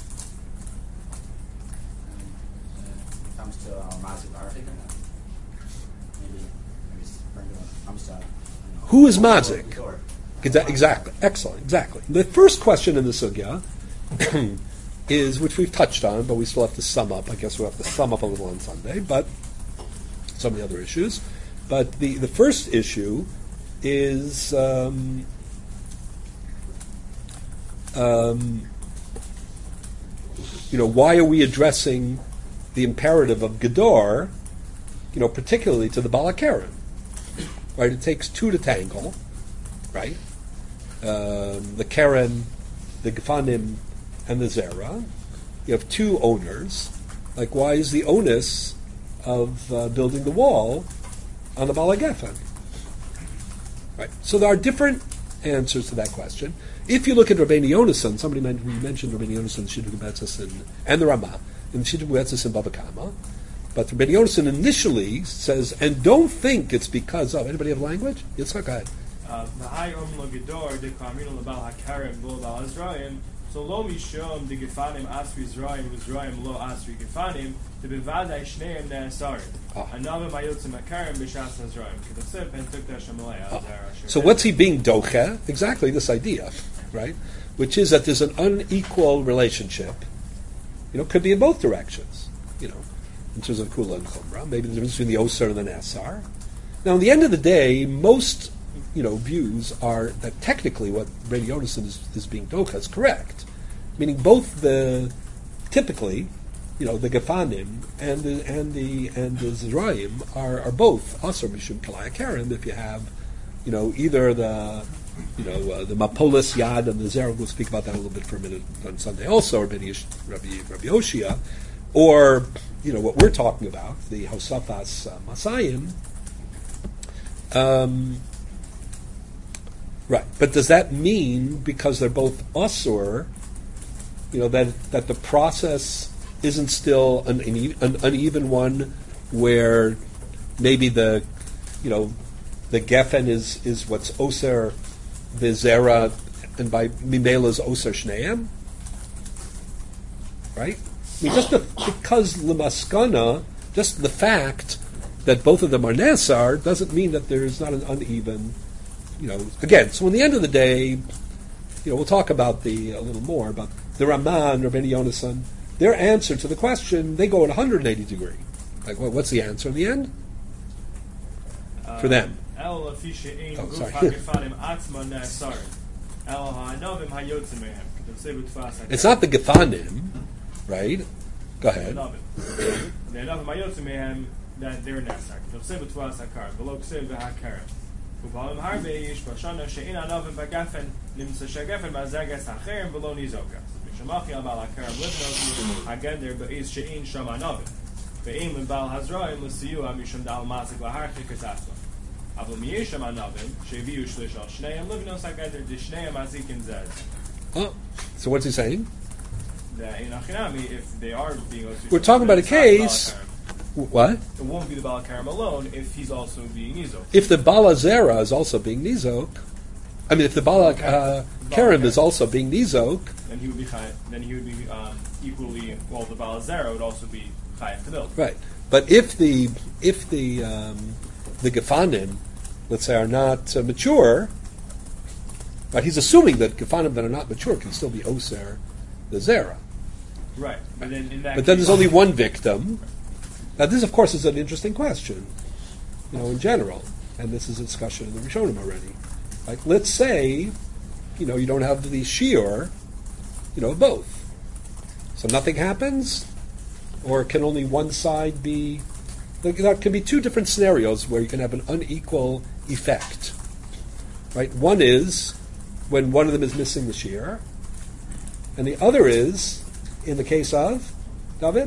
[SPEAKER 1] who is Mazik? Exactly. Excellent. Exactly. The first question in the sugya is, which we've touched on, but we still have to sum up. I guess we'll have to sum up a little on Sunday, but some of the other issues. But the first issue is why are we addressing the imperative of Gedor, particularly to the Balakarim? Right, it takes two to tangle, right? The Karen, the Gefanim, and the Zera. You have two owners. Like, why is the onus of building the wall on the Balagefen? Right. So there are different answers to that question. If you look at Rabbeinu Yonasan, somebody mentioned Rabbeinu Yonasan, Shidduch Betzis, and the Ramah, in Shidduch Betzis and Baba Kama. But Rabbeinu Yonasan initially says, and don't think it's because of. Anybody have language? Yitzchak, go ahead.
[SPEAKER 3] So lo mishom the gefanim asri Zrayim v'Zrayim lo asri gefanim the bevadai shneim ne'asarim anavim ayotzim akarim b'shas Zrayim k'dasif and took that shamalei.
[SPEAKER 1] So what's he being doche? Exactly this idea, right? Which is that there's an unequal relationship. Could be in both directions. In terms of kula and chumrah, maybe the difference between the oser and the nasar. Now, at the end of the day, most views are that technically what Rabbeinu Yonasan is being docha is correct, meaning both typically, the Gefanim and the Zrayim are both asur mishum kalai akarim if you have, either the Mapolis Yad and the Zera. We'll speak about that a little bit for a minute on Sunday also, or Rabbi Oshia, or what we're talking about, the Hosafas Masayim. Right, but does that mean because they're both asur, that the process isn't still an uneven one, where maybe the the gefen is what's oser the zera, and by mimela's oser shneim, right? I mean, because lemaskana, just the fact that both of them are nesar doesn't mean that there's not an uneven, again. So in the end of the day, we'll talk about a little more about the Raman, Rabbeinu Yonasan. Their answer to the question, they go at 180 degree. Like, what's the answer in the end? For them. Oh, sorry. It's not the Gefanim, right? Go ahead.
[SPEAKER 3] That they're nesar. ובעולם הרבה יש בשנה שאין ענבים בגפן נמצא שהגפן מהזגס אחר ולא ניזוקה. משמחי על הכרם לבנות הגדר באיז שאין שם ענבים. ואם לבעל הזרעים לסיוע משום דל מזק להרחיק את עצמו. אבל מי יש שם ענבים שהביאו שליש על שניהם לבנות הגדר דשניהם מזיקים זה.
[SPEAKER 1] So what's he saying?
[SPEAKER 3] That in Achinami, if they are being...
[SPEAKER 1] We're talking about a case... What?
[SPEAKER 3] It won't be the Baal Karam alone if he's also being Nizok.
[SPEAKER 1] If the Baal Zera is also being Nizok, if the Baal Karam is also being Nizok,
[SPEAKER 3] then he would be equally. Well, the Baal Zera would also be Chayav to build.
[SPEAKER 1] Right, but if the Gefanim, let's say, are not mature, but he's assuming that Gefanim that are not mature can still be Oser, the Zera.
[SPEAKER 3] Right, but then in that.
[SPEAKER 1] But then there's only one victim. Now, this, of course, is an interesting question, in general, and this is a discussion in the Rishonim already. Like, let's say, you don't have the shiur, both. So nothing happens, or can only one side be... There can be two different scenarios where you can have an unequal effect. Right? One is when one of them is missing the shiur, and the other is, in the case of, David?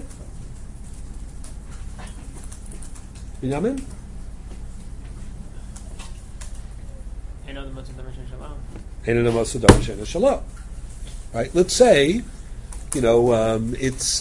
[SPEAKER 1] Binyamin? Right? Let's say, it's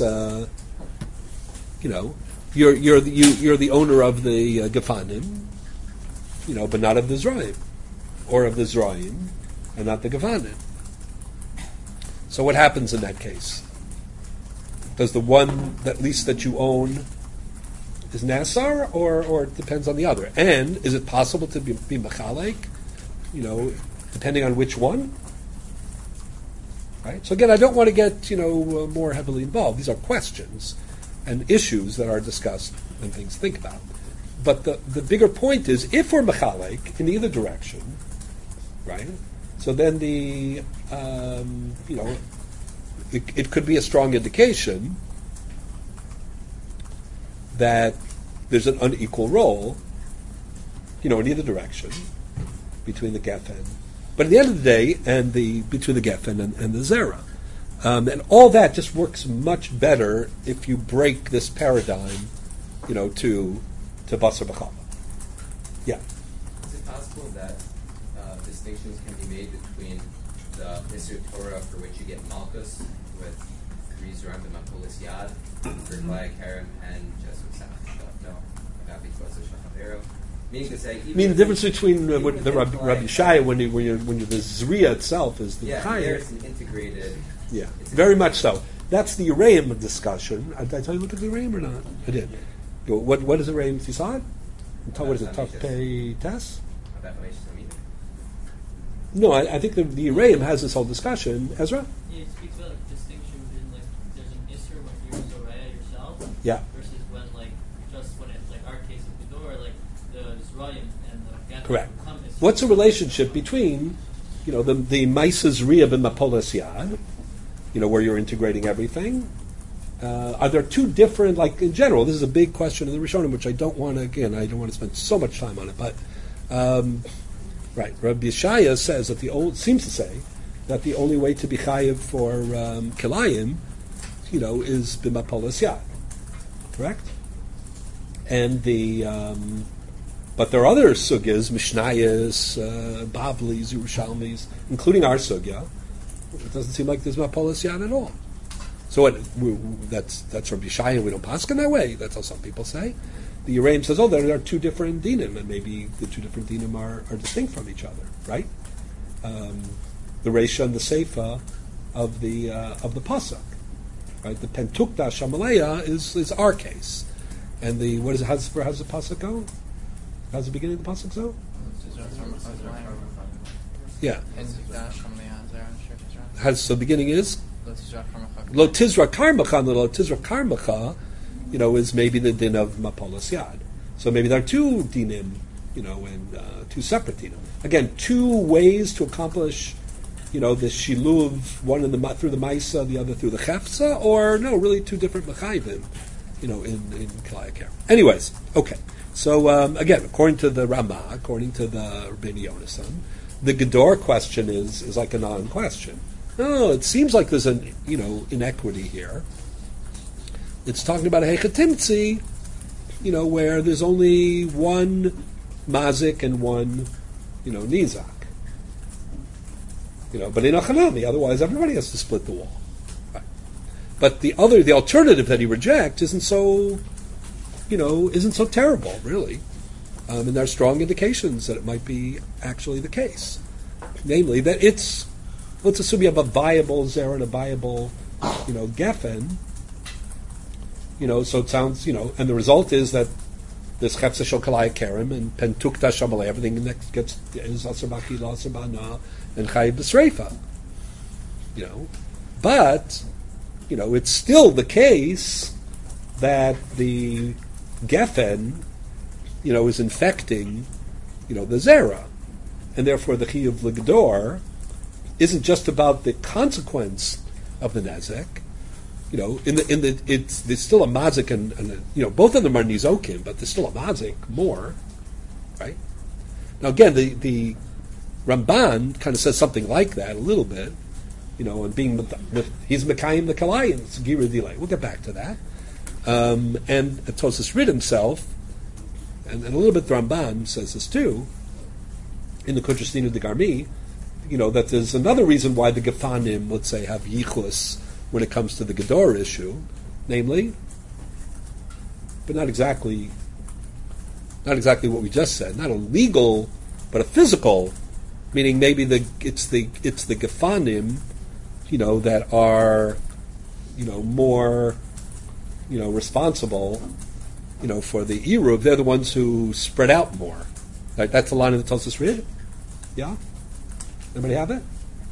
[SPEAKER 1] you're the owner of the Gefanim, but not of the Zraim, or of the Zraim, and not the Gefanim. So what happens in that case? Does the one at least that you own is Nasar, or it depends on the other? And is it possible to be Machalek, depending on which one? Right? So again, I don't want to get, more heavily involved. These are questions and issues that are discussed and things to think about. But the bigger point is, if we're Machalek in either direction, right? So then it could be a strong indication that there's an unequal role, in either direction between the Gefen. But at the end of the day, between the Gefen and the Zera. And all that just works much better if you break this paradigm, to Basar B'Chala. Yeah.
[SPEAKER 8] Is it possible that distinctions can be made between the Isser Torah for which you get Malchus with Rizram and Mapolis Yad, for Klai Karam and Jesut Sach? No, Agapi Tvosa Shachavero. Meaning to say,
[SPEAKER 1] the difference between the Rabbi Shaya when the Zriya itself is the
[SPEAKER 8] Chayim. Yeah, there's an integrated.
[SPEAKER 1] Yeah, very much so. That's the Ureim discussion. Did I tell you look at the Ureim or not? I did. What is the Ureim? You saw it? What is it? Tafpei Tes? No, I think the Ureim has this whole discussion. Ezra?
[SPEAKER 6] Yeah, it speaks about distinction between there's an Isser when you're Zoraya yourself.
[SPEAKER 1] Yeah.
[SPEAKER 6] Versus when just when it's our case of the door, the Zrayim and the Gathering.
[SPEAKER 1] Correct. What's the relationship between, the Maisas Riyah and Mapolas Yad, where you're integrating everything? Are there two different, in general, this is a big question in the Rishonim, which I don't want to spend so much time on it, but, right, Rabbi Yeshaya says seems to say that the only way to be chayiv for Kilayim, is b'mapolas yad. Correct? And but there are other sugyas, Mishnayos, Bavlis, Yerushalmis, including our sugya. It doesn't seem like there's mapolas yad at all. So that's Rabbi Yeshaya. We don't paskin that way. That's how some people say. the Yereim says, oh, there are two different dinim, and maybe the two different dinim are distinct from each other, right? The Reisha and the Seifa of the pasuk, right? The Pentukta Shamaleya is our case, and the what is it? How's the pasuk go? How's the beginning of the pasuk go? Yeah. So the beginning is Lo Tizra Karmacha, and the Lo Tizra Karmacha, is maybe the din of Mapolas Yad. So maybe there are two dinim, and two separate dinim. Again, two ways to accomplish, the shiluv, one through the Maisa, the other through the Chefza, or no, really two different Mechayvim, in Kalaya Kerem. Anyways, okay. So again, according to the Ramah, according to the Rabbeinu Yonasan, the Gedor question is like a non-question. No, it seems like there's an inequity here. It's talking about a Hechatimtzi, where there's only one Mazik and one, Nizak. But in Achanami, otherwise everybody has to split the wall. Right. But the alternative that he rejects isn't so terrible, really. And there are strong indications that it might be actually the case. Namely, that let's assume you have a viable Zera and a viable, Geffen. So it sounds, and the result is that this Chefza Shel Kalaya Kerem and Pentukta Shamalei, everything that is Asar B'Achila, Asar B'Hana, and Chayiv B'Sreifa. But, it's still the case that the Geffen, is infecting, the Zera. And therefore the Chiyuv L'Gedor isn't just about the consequence of the Nezek. There's still a mazik and both of them are nizokim, but there's still a mazik more, right? Now again, the Ramban kind of says something like that a little bit, and he's mekayim the kalayim, it's gira delay. We'll get back to that. And Tosas Rid himself, and a little bit the Ramban says this too, in the Kudrastina de Garmi, that there's another reason why the Gefanim, let's say, have yichus when it comes to the Gedor issue, namely, but not exactly what we just said, not a legal, but a physical, meaning maybe it's the Gefanim, that are, more, responsible, for the Eruv. They're the ones who spread out more. Right? That's the line of the Tosas Rid. Yeah? Anybody have it?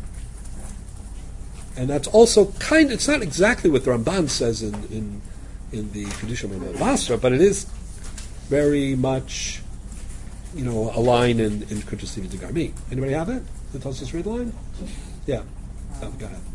[SPEAKER 1] And that's also it's not exactly what the Ramban says in the Kedusha Ramban Basra, but it is very much, a line in Kudrastina de Garmi. Anybody have it? The Tosas Rid line? Yeah. Go ahead.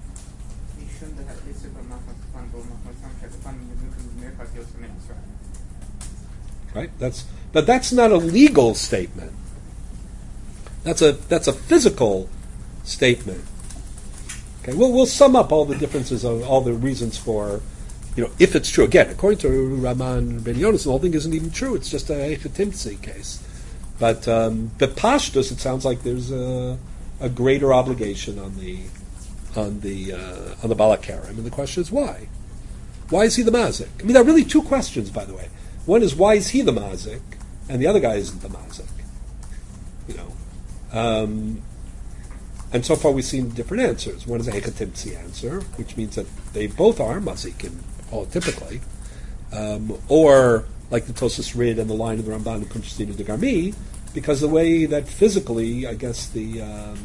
[SPEAKER 1] Right? But that's not a legal statement. That's a physical statement. Okay, we'll sum up all the differences of all the reasons for, if it's true. Again, according to Raman Ben Yonas, the whole thing isn't even true. It's just a Hechatimtzi case. But Pashtus, it sounds like there's a greater obligation on the Balakarim, and the question is why? Why is he the Mazik? I mean, there are really two questions, by the way. One is why is he the Mazik, and the other guy isn't the Mazik. And so far we've seen different answers. One is a Hechatimtzi answer, which means that they both are Mazikim, typically. Or, like the Tosas Rid and the line of the Ramban and Kudrastina de Garmi, because the way that physically, I guess the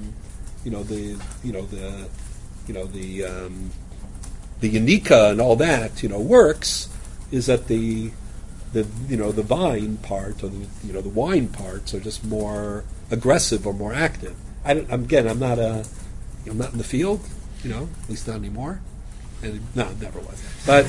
[SPEAKER 1] Yanika and all that, works, is that the vine part or the wine parts are just more aggressive or more active. I'm not in the field, at least not anymore. And, no, never was. But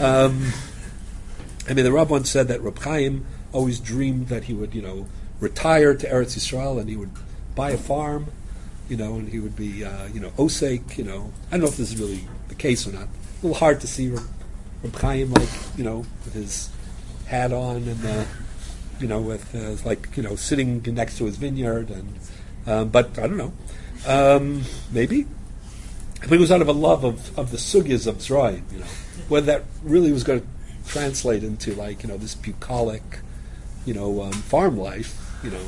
[SPEAKER 1] the Rav once said that Reb Chaim always dreamed that he would, retire to Eretz Yisrael and he would buy a farm, and he would be, osek. I don't know if this is really the case or not. A little hard to see Reb Chaim with his hat on and sitting next to his vineyard and. But I don't know. Maybe. I think it was out of a love of the sugyas of Zra'im, whether that really was going to translate into this bucolic, farm life,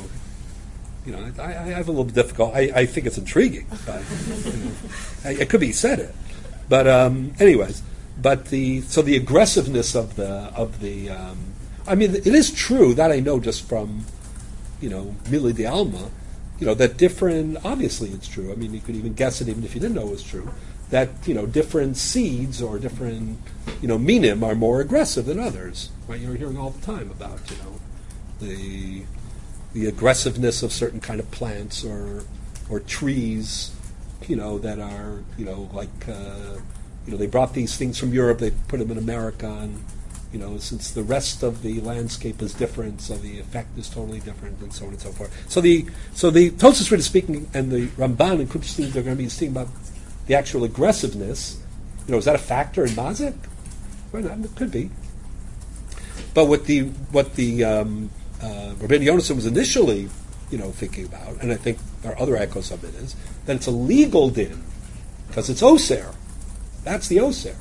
[SPEAKER 1] I have a little difficult. I think it's intriguing, but it could be said it. But anyways, so the aggressiveness of the it is true that I know just from Mili de Alma, that different. Obviously, it's true. I mean, you could even guess it even if you didn't know it was true. That different seeds or different minim are more aggressive than others. Right? You're hearing all the time about the aggressiveness of certain kind of plants or trees, that are they brought these things from Europe, they put them in America, and since the rest of the landscape is different, so the effect is totally different, and so on and so forth. So the Tosfos Rid is speaking, and the Ramban and Kuntz they're going to be speaking about the actual aggressiveness. Is that a factor in mazik? Well, it could be. But what the Rabbeinu Yonason was initially, thinking about, and I think there are other echoes of it, is that it's a legal din because it's oser. That's the oser.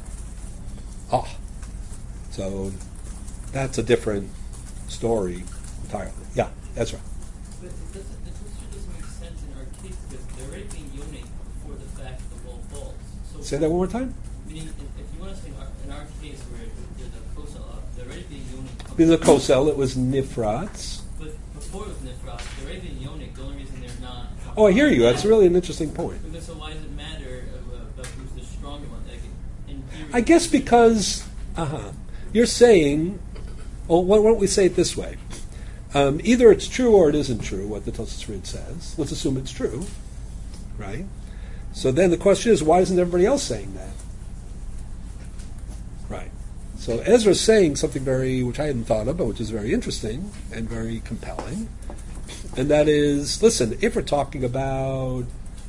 [SPEAKER 1] So that's a different story entirely. Yeah, that's right.
[SPEAKER 6] But it doesn't make sense in our case because they're already being unique before the fact the wall falls. So
[SPEAKER 1] say that one more time.
[SPEAKER 6] Meaning, if you want to say in our case where there's a kosel, they're already being unique.
[SPEAKER 1] In the kosel, it was nifratz.
[SPEAKER 6] But before it was nifratz, they're already being unique. The only reason they're not.
[SPEAKER 1] Oh, I hear you. That's really an interesting point.
[SPEAKER 6] Because so why does it matter about who's the stronger one? Like in theory,
[SPEAKER 1] I guess because you're saying, well, why don't we say it this way? Either it's true or it isn't true, what the Tosfos Rid says. Let's assume it's true, right? So then the question is, why isn't everybody else saying that? Right. So Ezra's saying something which I hadn't thought of, but which is very interesting and very compelling. And that is, listen, if we're talking about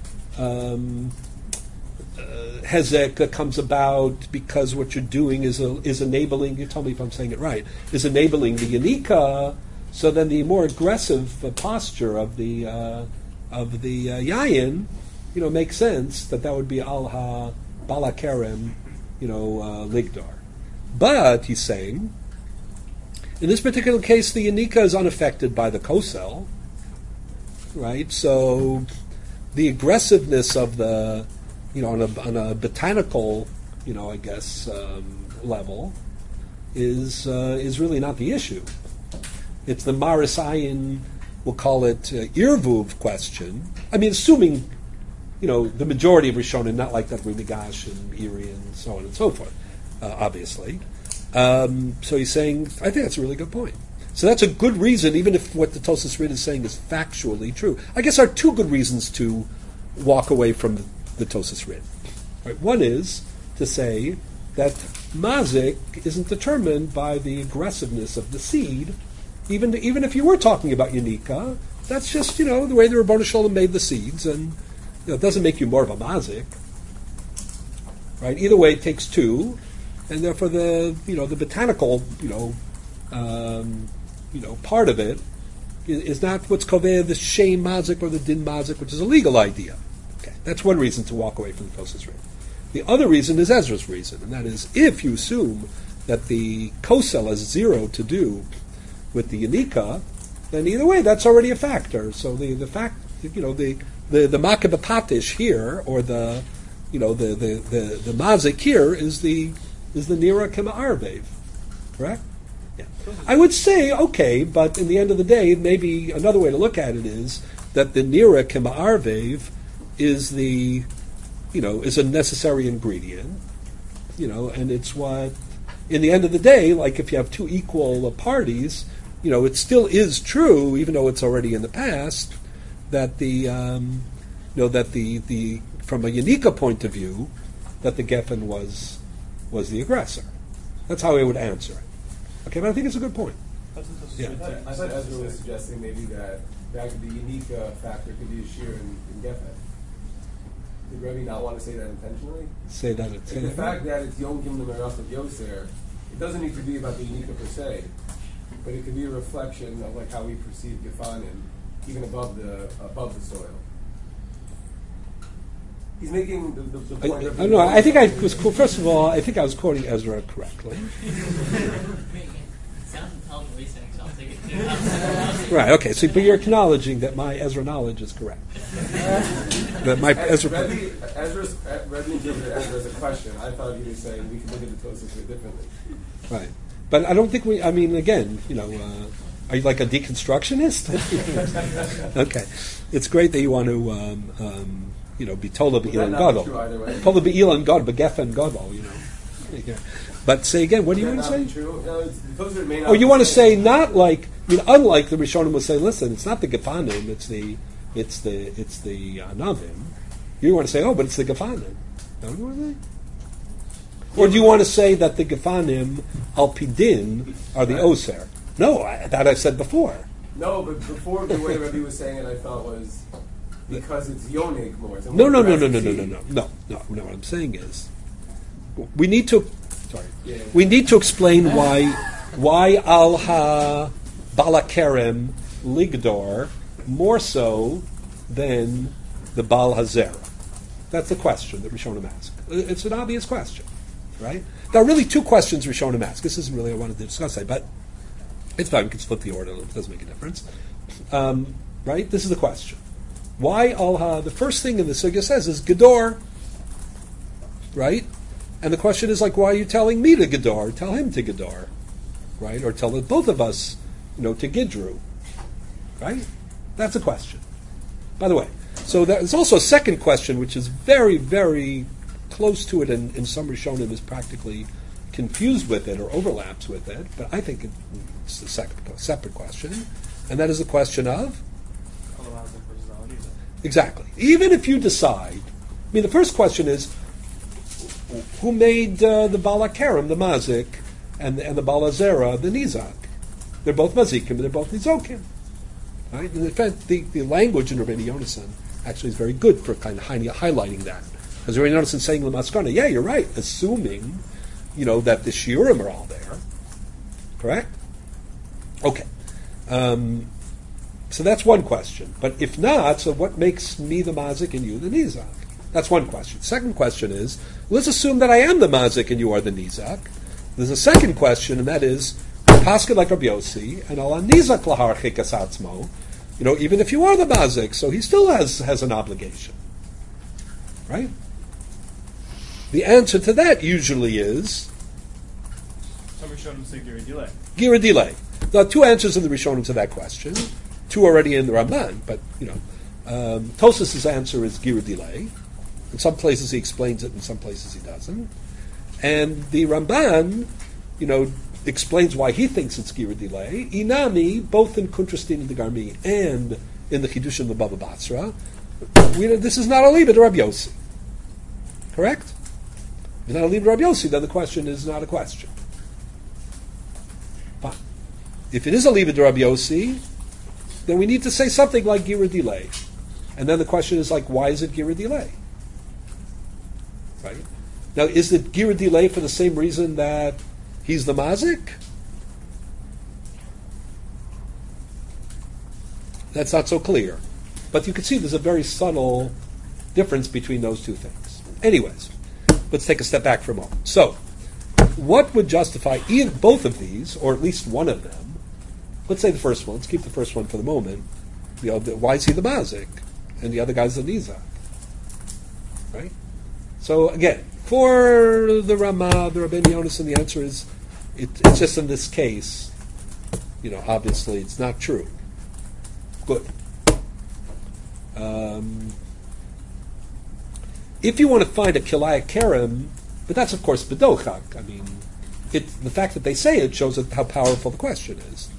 [SPEAKER 1] hezek that comes about because what you're doing is enabling, you tell me if I'm saying it right, is enabling the yanika, so then the more aggressive posture of the yayin, makes sense that would be al balakerem, ligdar. But he's saying, in this particular case, the yanika is unaffected by the kosel, right? So the aggressiveness of the on a botanical, I guess, level, is really not the issue. It's the Maris Ayin, we'll call it Irvuv question. I mean, assuming, the majority of Rishonim, not like that Rimigash and Iri and so on and so forth, obviously. So he's saying, I think that's a really good point. So that's a good reason, even if what the Tosfos Rid is saying is factually true. I guess there are two good reasons to walk away from the Tosfos Rid. Right? One is to say that mazik isn't determined by the aggressiveness of the seed, even if you were talking about yanika. That's just the way the Ribbono Shel Olam made the seeds, and it doesn't make you more of a mazik. Right? Either way, it takes two, and therefore the botanical part of it is not what's called the shame mazik or the din mazik, which is a legal idea. Okay, that's one reason to walk away from the Tosfos Rid. The other reason is Ezra's reason, and that is if you assume that the kosel has zero to do with the yanika, then either way that's already a factor. So the fact, the makeh b'patish here, or the mazik here is the nira kema arvev, correct? Yeah. I would say okay, but in the end of the day, maybe another way to look at it is that the nira kema arvev is is a necessary ingredient, and it's what, in the end of the day, like if you have two equal parties, it still is true, even though it's already in the past, that the from a yanika point of view, that the geffen was the aggressor. That's how I would answer it. Okay, but I think it's a good point. Yeah.
[SPEAKER 9] I thought Ezra was suggesting maybe that the unique factor could be a shear in geffen. Did Rebbe not want to say that intentionally?
[SPEAKER 1] Say that.
[SPEAKER 9] The fact that it's Yom Gimel Meras of Yoser, it doesn't need to be about the Yanika per se, but it could be a reflection of how we perceive Gefanim, even above the soil. He's making the point.
[SPEAKER 1] I don't know. I think I was. First of all, I think I was quoting Ezra correctly.
[SPEAKER 6] It sounds intelligent what he's saying, so I'll take it too.
[SPEAKER 1] Right. Okay. So, but you're acknowledging that my Ezra knowledge is correct. That my Ezra.
[SPEAKER 9] Rebbe interpreted Ezra as a question. I thought he was saying we can look at the Tosafos differently.
[SPEAKER 1] Right. But I don't think we. I mean, again, are you like a deconstructionist? Okay. It's great that you want to, be Tola Be'ilan Gadol. Tola Be'ilan Gadol, Begefen Gadol. Yeah. But say again, what do you want to say?
[SPEAKER 9] Oh,
[SPEAKER 1] you want to say not like, unlike the Rishonim will say, listen, it's not the Gefanim, it's the Anavim. You want to say, but it's the Gefanim. Don't you want to say? Or do you want to say that the Gefanim al Pidin are the Oser? No, that I said before.
[SPEAKER 9] No, but before the way Rebbe was saying it, I thought was because it's Yonig more.
[SPEAKER 1] No. What I'm saying is, we need to explain why al ha balakerem ligdor more so than the bal hazera. That's the question that Rishonim ask. It's an obvious question, right? There are really two questions Rishonim ask. This isn't really what I wanted to discuss today, but it's fine. We can split the order. It doesn't make a difference, right? This is the question. Why al ha? The first thing in the sugya says is gedor, right? And the question is why are you telling me to gedor? Tell him to gedor, right? Or tell both of us, to gidru, right? That's a question. By the way, so there's also a second question which is very, very close to it, and in some Rishonim is practically confused with it or overlaps with it. But I think it's a separate question, and that is the question of. Exactly. Even if you decide, the first question is, who made the Balakerem, the Mazik, and the Balazera, the Nizak? They're both Mazikim, and they're both Nizokim. Right? And in fact, the language in Rabbeinu Yonasan actually is very good for kind of highlighting that. Because Rabbeinu Yonasan saying Lamaskana, yeah, you're right, assuming, that the Shiurim are all there. Correct? Okay. So that's one question. But if not, so what makes me the Mazik and you the Nizak? That's one question. Second question is, let's assume that I am the Mazik and you are the Nizak. There's a second question, and that is, Pascha like Rabbi Yossi, and ala Nizak lahar chikas atzmo, even if you are the Mazik, so he still has an obligation. Right? The answer to that usually is
[SPEAKER 3] Some Rishonim say Gira delay.
[SPEAKER 1] Gira delay. There are two answers in the Rishonim to that question. Two already in the Ramban, but Tosas' answer is Gira delay. In some places he explains it, in some places he doesn't. And the Ramban, explains why he thinks it's Gira delay. Inami, both in Kuntrastin and the Garmi and in the Chidush and the Baba Basra, this is not a liba to Rabbi Yossi. Correct? If it's not a liba to Rabbi Yossi, then the question is not a question. Fine. If it is a liba to Rabbi Yossi, then we need to say something like Gira delay. And then the question is why is it Gira delay? Right? Now, is it Gira delay for the same reason that he's the Mazik? That's not so clear. But you can see there's a very subtle difference between those two things. Anyways, let's take a step back for a moment. So, what would justify both of these, or at least one of them? Let's say the first one. Let's keep the first one for the moment. Why is he the Mazik? And the other guy's the Nizak. Right? So, again, for the Ramah, the Rabbeinu Yonasan, the answer is, it's just in this case, obviously it's not true. Good. If you want to find a Kilaya Kerem, but that's of course Bedochak. The fact that they say it shows how powerful the question is.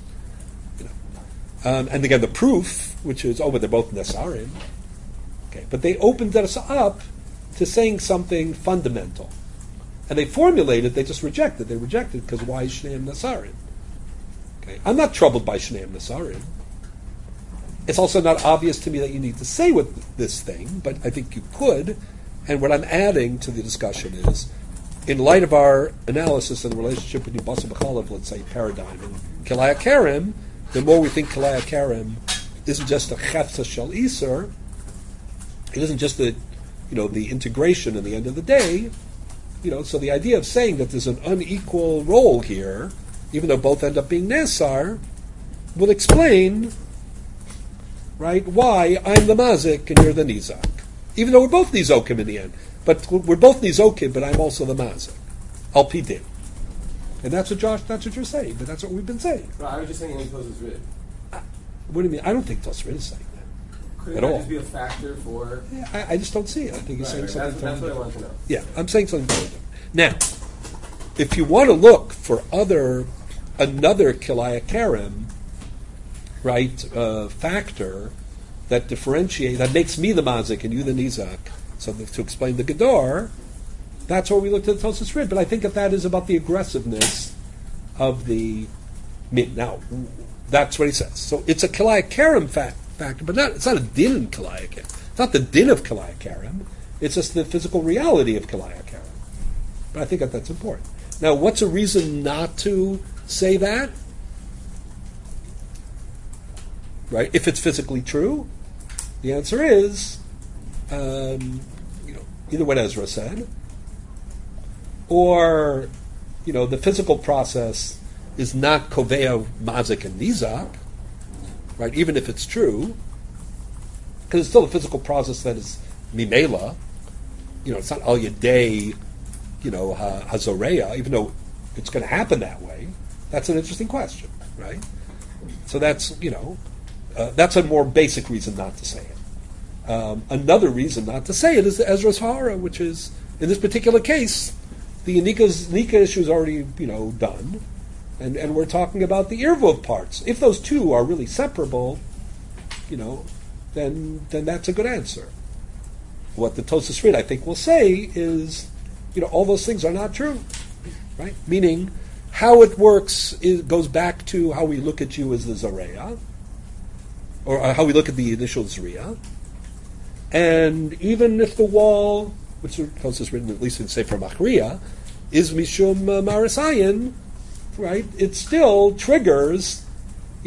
[SPEAKER 1] And again, the proof, which is, but they're both Nesarim. Okay, but they opened us up to saying something fundamental. And they formulated, they just rejected. They rejected because why Shneim Nesarim? Okay, I'm not troubled by Shneim Nesarim. It's also not obvious to me that you need to say with this thing, but I think you could. And what I'm adding to the discussion is, in light of our analysis of the relationship between Basa B'chalav, let's say, paradigm, and Kilaya Kerem, the more we think Kilaya Kerem isn't just a Chetza Shel Iser, it isn't just the integration at the end of the day, so the idea of saying that there's an unequal role here, even though both end up being Nesar, will explain, right, why I'm the mazik and you're the nizak. Even though we're both nizokim in the end. But we're both nizokim, but I'm also the mazik. Al pi din. And that's what you're saying, but that's what we've been saying.
[SPEAKER 9] No, I was just saying Tosfos Rid.
[SPEAKER 1] What do you mean? I don't think Tosfos Rid is saying that.
[SPEAKER 9] Could
[SPEAKER 1] At
[SPEAKER 9] that
[SPEAKER 1] all.
[SPEAKER 9] just be a factor for...
[SPEAKER 1] Yeah, I just don't see it. I think he's saying something
[SPEAKER 9] That's what I
[SPEAKER 1] totally
[SPEAKER 9] want to know.
[SPEAKER 1] Yeah, I'm saying something totally different. Now, if you want to look for another Kilaya Kerem, right, factor that that makes me the mazik and you the nizak, so to explain the Gedor, that's where we looked at the Tosfos Rid. But I think that is about the aggressiveness of the min. Now, that's what he says. So it's a Kilaya Kerem factor, but it's not a din in Kilaya Kerem. It's not the din of Kilaya Kerem. It's just the physical reality of Kilaya Kerem. But I think that's important. Now, what's a reason not to say that? Right? If it's physically true, the answer is, either what Ezra said, or, the physical process is not kovea mazik and nizak, right? Even if it's true, because it's still a physical process that is mimela. It's not al yadei, hazoreya, even though it's going to happen that way. That's an interesting question, right? So that's that's a more basic reason not to say it. Another reason not to say it is the Ezra's Hara, which is, in this particular case, the Nika issue is already, done, and we're talking about the Irvuv parts. If those two are really separable, then that's a good answer. What the Tosfos Rid, I think, will say is, all those things are not true, right? Meaning, how it works goes back to how we look at you as the Zareya, or how we look at the initial Zriya. And even if the wall, which the Tosfos Rid, at least in Sefer Machriya, is Mishum Marisayan, right? It still triggers, a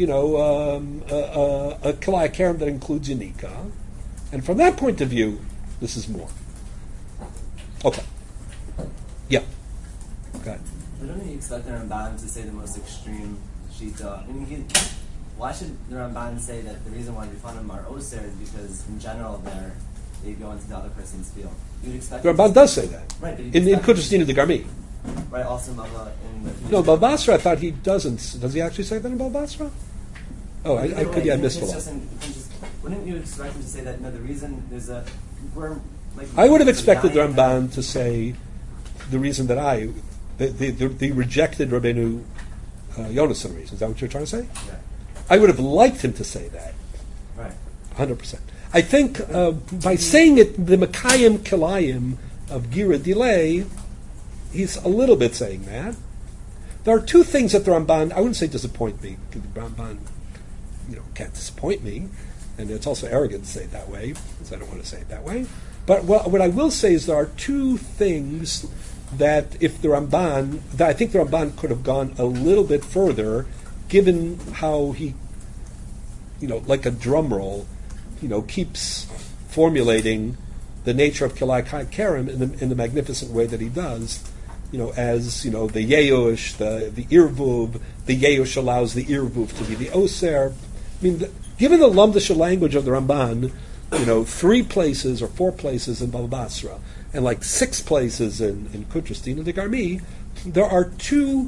[SPEAKER 1] Kilaya Kerem that includes Yanika. And from that point of view, this is more. Okay. Yeah. Go ahead.
[SPEAKER 7] But don't you expect the Ramban to say the most extreme shita? Why should the Ramban say that the reason why Rifanim are Oser is because in general they go into the other person's field? You'd expect
[SPEAKER 1] the Ramban does say that.
[SPEAKER 7] Right.
[SPEAKER 1] In Kudustina de Garmi.
[SPEAKER 7] Right, also in
[SPEAKER 1] No, Bal Basra, I thought he doesn't. Does he actually say that in Bal Basra? Oh, I missed a lot.
[SPEAKER 7] Wouldn't you expect him to say that, the reason there's a...
[SPEAKER 1] I would have expected the Ramban to say the reason that the rejected Rabbeinu Yonason reason. Is that what you're trying to say?
[SPEAKER 7] Yeah.
[SPEAKER 1] I would have liked him to say that.
[SPEAKER 7] Right.
[SPEAKER 1] 100%. I think by saying it, the Makayim Kilayim of Gira Delay, he's a little bit saying that. There are two things that the Ramban, I wouldn't say disappoint me, because the Ramban, can't disappoint me, and it's also arrogant to say it that way, because I don't want to say it that way. But what I will say is there are two things that I think the Ramban could have gone a little bit further, given how he, like a drum roll, keeps formulating the nature of Kilaya Kerem in the magnificent way that he does, as, the Yeush, the Irvuv, the Yeush allows the Irvuv to be the Oser. I mean, given the Lamdasha language of the Ramban, 3 places or 4 places in Baba Basra, and like 6 places in Kudustina de Garmi, there are 2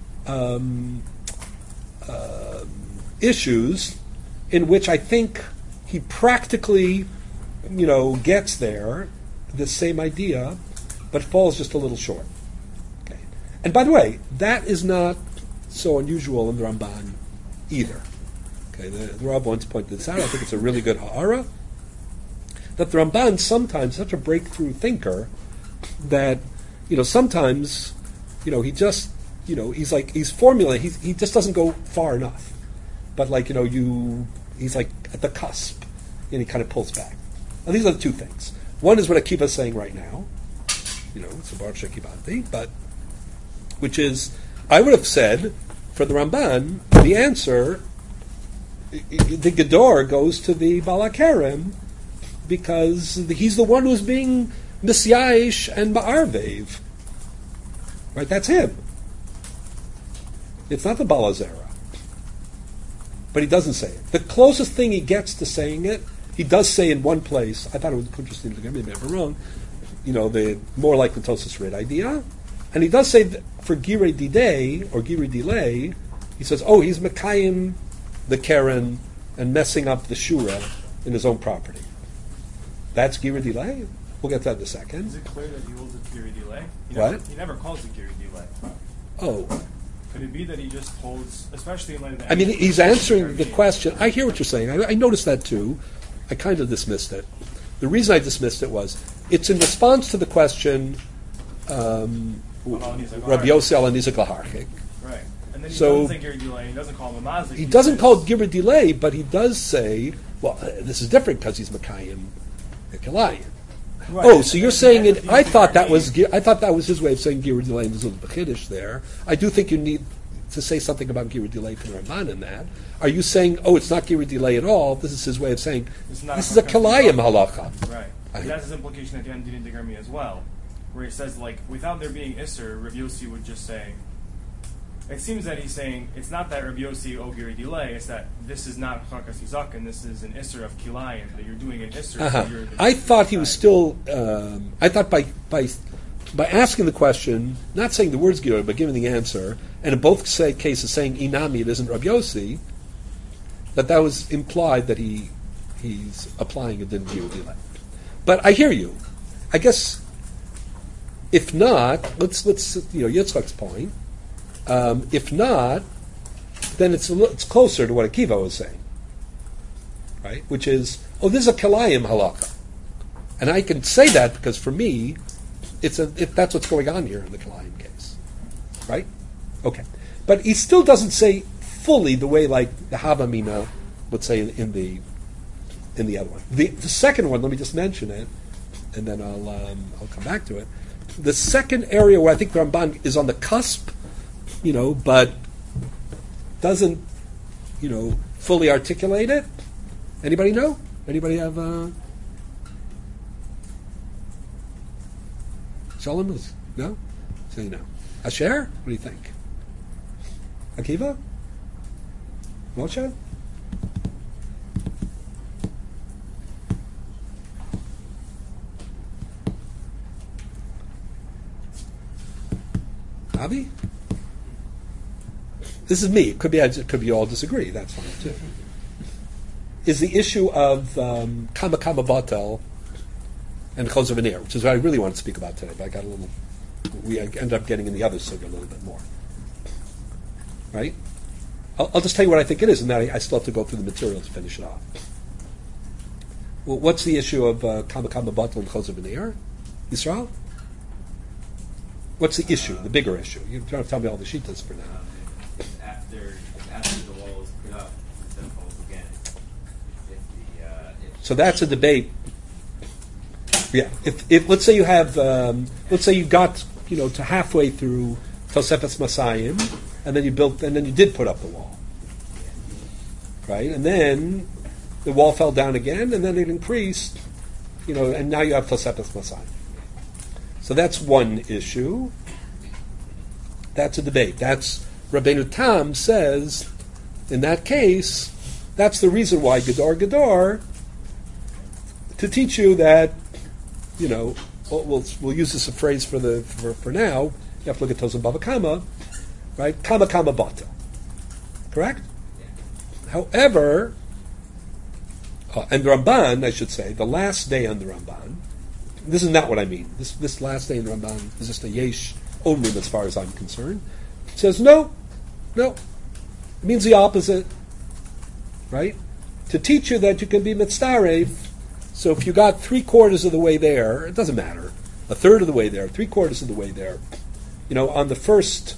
[SPEAKER 1] issues in which I think he practically, gets there, the same idea, but falls just a little short. Okay. And by the way, that is not so unusual in the Ramban either. Okay, the Rav once pointed this out. I think it's a really good ha'ara, that the Ramban sometimes such a breakthrough thinker that, sometimes, he just, he's formulating, he just doesn't go far enough. But he's like at the cusp, and he kind of pulls back. Now these are the 2 things. One is what Akiva is saying right now, it's a Baruch Shekibanti, but, which is, I would have said, for the Ramban, the answer, the Gedor goes to the Balakerem, because he's the one who's being Misyayish and Ma'arvev. Right, that's him. It's not the Balazera. but he doesn't say it. The closest thing he gets to saying it, he does say in one place. I thought it was interesting. Maybe I'm wrong. The more like the Tosas Rid idea, and he does say that for Girei Didei or Girei Delay, he says, "Oh, he's Mekayim the Karen and messing up the Shura in his own property." That's Girei Delay. We'll get to that in a second.
[SPEAKER 3] Is it clear that he holds it Girei Delay?
[SPEAKER 1] What?
[SPEAKER 3] He never calls it Girei Delay.
[SPEAKER 1] Oh.
[SPEAKER 3] Could it be that he just holds, especially in light of the...
[SPEAKER 1] I mean, he's answering the question. I hear what you're saying. I noticed that too. I kind of dismissed it. The reason I dismissed it was it's in response to the question Rabbi Yossi al Nizak Laharchik.
[SPEAKER 3] Right. And then he
[SPEAKER 1] So-
[SPEAKER 3] doesn't say Girei Delay, he doesn't call him a Mazik.
[SPEAKER 1] He doesn't call it Girei Delay, but he does say, well, this is different because he's Mekayim Kilayim.
[SPEAKER 3] Right.
[SPEAKER 1] Oh, so you're saying it?
[SPEAKER 3] He's
[SPEAKER 1] I thought that was
[SPEAKER 3] declaring-
[SPEAKER 1] his way of saying Girei Delay, and there's a little B'chiddush there. I do think you need to say something about Girei Delay for the Ramban in that. Are you saying, oh, it's not Girei Delay at all? This is his way of saying
[SPEAKER 3] It's not
[SPEAKER 1] this is a Kilayim halacha.
[SPEAKER 3] Right. That's his implication at the end of Didin Degarmi as well, where he says, like, without there being Isser, Rabbi Yossi would just say, it seems that he's saying, it's not that Rabbi Yossi Girei Delay, it's that this is not Chakas Yizak, and this is an Isser of Kilayim, that you're doing an Isser. So you're the
[SPEAKER 1] I thought he was still. I thought by asking the question, not saying the words Girei, but giving the answer, and in both cases saying Inami, it isn't Rabbi Yossi, that was implied that he's applying a din Girei Delay. But I hear you. I guess if not, let's Yitzchak's point. If not, then it's closer to what Akiva was saying, right? Which is, oh, this is a Kilayim halakha, and I can say that because for me, that's what's going on here in the Kilayim case, right? Okay, but he still doesn't say fully the way like the Havamina, let's say in the other one. The second one, let me just mention it, and then I'll come back to it. The second area where I think the Ramban is on the cusp, but doesn't, fully articulate it. Anybody know? Anybody have? Shalom is no. Say no. Asher, what do you think? Akiva, Moshe. Abi? This is me. It could be you all disagree. That's fine too. Is the issue of Kama Kama Batel and Chozer V'Ner, which is what I really want to speak about today, but I got a little. We ended up getting in the other suga a little bit more. Right? I'll just tell you what I think it is, and then I still have to go through the material to finish it off. Well, what's the issue of Kama Kama Batel and Chozer V'Ner? Yisrael? What's the issue, the bigger issue? You don't have to tell me all the shitas for now.
[SPEAKER 8] After the wall is put up, it then falls again.
[SPEAKER 1] So that's a debate. Yeah, if let's say you have, let's say you got to halfway through Tosefes Masayim, and then you did put up the wall, right? And then the wall fell down again, and then it increased, and now you have Tosefes Masayim. So that's one issue. That's a debate. That's Rabbeinu Tam says, in that case, that's the reason why Gedor, to teach you that, we'll use this a phrase for now. You have to look at Tozan Bava Kama, right? Kama Kama Bata, correct? Yeah. However, and the Ramban, I should say, the last day on the Ramban. This is not what I mean. This last day in the Ramban is just a yesh only as far as I'm concerned. It says no. It means the opposite, right? To teach you that you can be mitzdarev. So if you got 3/4 of the way there, it doesn't matter. 1/3 of the way there, 3/4 of the way there. On the first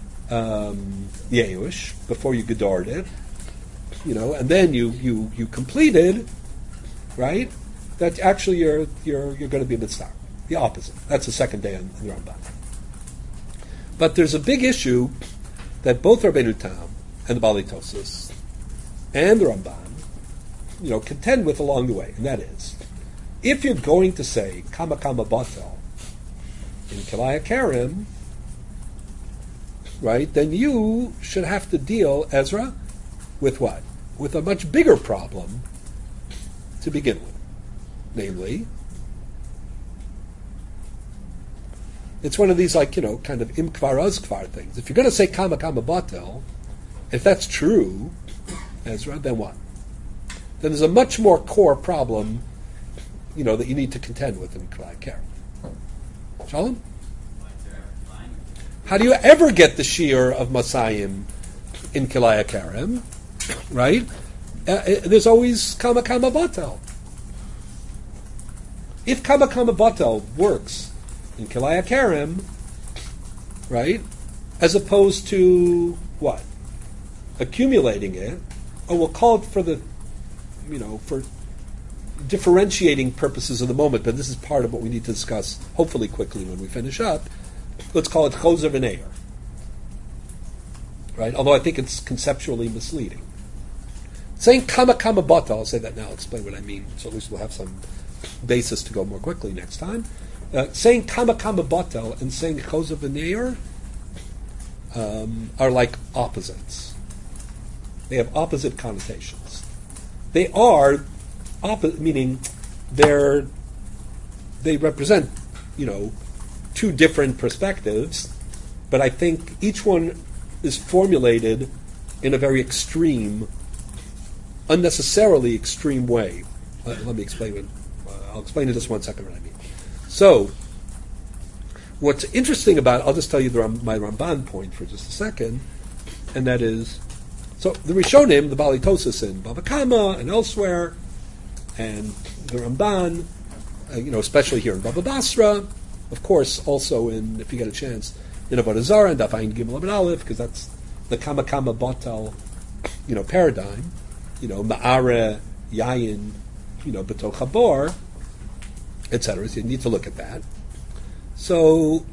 [SPEAKER 1] Yeush, before you gedared it, and then you completed, right? That actually you're going to be mitzvah. The opposite. That's the second day in the Ramban. But there's a big issue that both Rabbeinu Tam and the Bali Tosas and the Ramban, contend with along the way, and that is, if you're going to say Kama Kama Batel in Kilaya Karim, right, then you should have to deal, Ezra, with what? with a much bigger problem to begin with. Namely, it's one of these kind of im kvar az kvar things. If you're going to say kama kama batel, if that's true, Ezra, then what? Then there's a much more core problem, that you need to contend with in Kilai Kerem. Shalom? How do you ever get the shear of Masayim in Kilai Kerem? Right? There's always kama kama batel. If kama kama batel works in Kilai Kerem, right, as opposed to what? Accumulating it, or we'll call it for for differentiating purposes of the moment, but this is part of what we need to discuss, hopefully quickly when we finish up. Let's call it choser v'neir. Right? Although I think it's conceptually misleading. Saying kama kama bata, I'll say that now, I'll explain what I mean, so at least we'll have some basis to go more quickly next time. Saying kama kama batel and saying choser v'neir are like opposites. They have opposite connotations. They are opposite, meaning they represent, two different perspectives, but I think each one is formulated in a very extreme, unnecessarily extreme way. Let me explain it. I'll explain in just 1 second what I mean. So, what's interesting about, I'll just tell you my Ramban point for just a second, and that is, so the Rishonim, the Bali Tosas in Bava Kama and elsewhere, and the Ramban, especially here in Bava Basra, of course, also in, if you get a chance, in Avodah Zarah and Daf Ayin Gimel Amud Aleph, because that's the Kama Kama Batal, paradigm, Ma'are, Yayin, B'toch Habor, etc. So you need to look at that. So,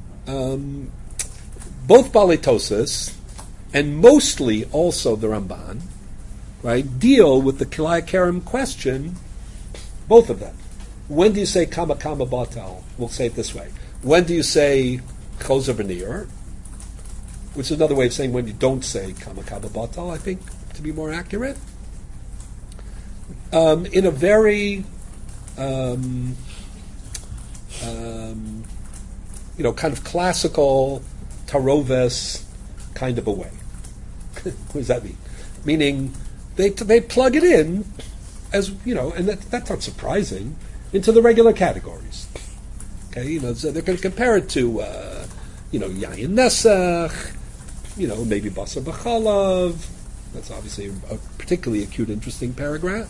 [SPEAKER 1] both Bali Tosas and mostly also the Ramban, right, deal with the Kilai Kerem question, both of them. When do you say kama kama batal? We'll say it this way. When do you say choser v'neir? Which is another way of saying when you don't say kama kama batal, I think, to be more accurate. In a very, kind of classical taroves kind of a way. What does that mean? Meaning they plug it in as, and that's not surprising, into the regular categories. Okay, so they're going to compare it to, yayin nesach, maybe basar b'chalav. That's obviously a particularly acute, interesting paradigm.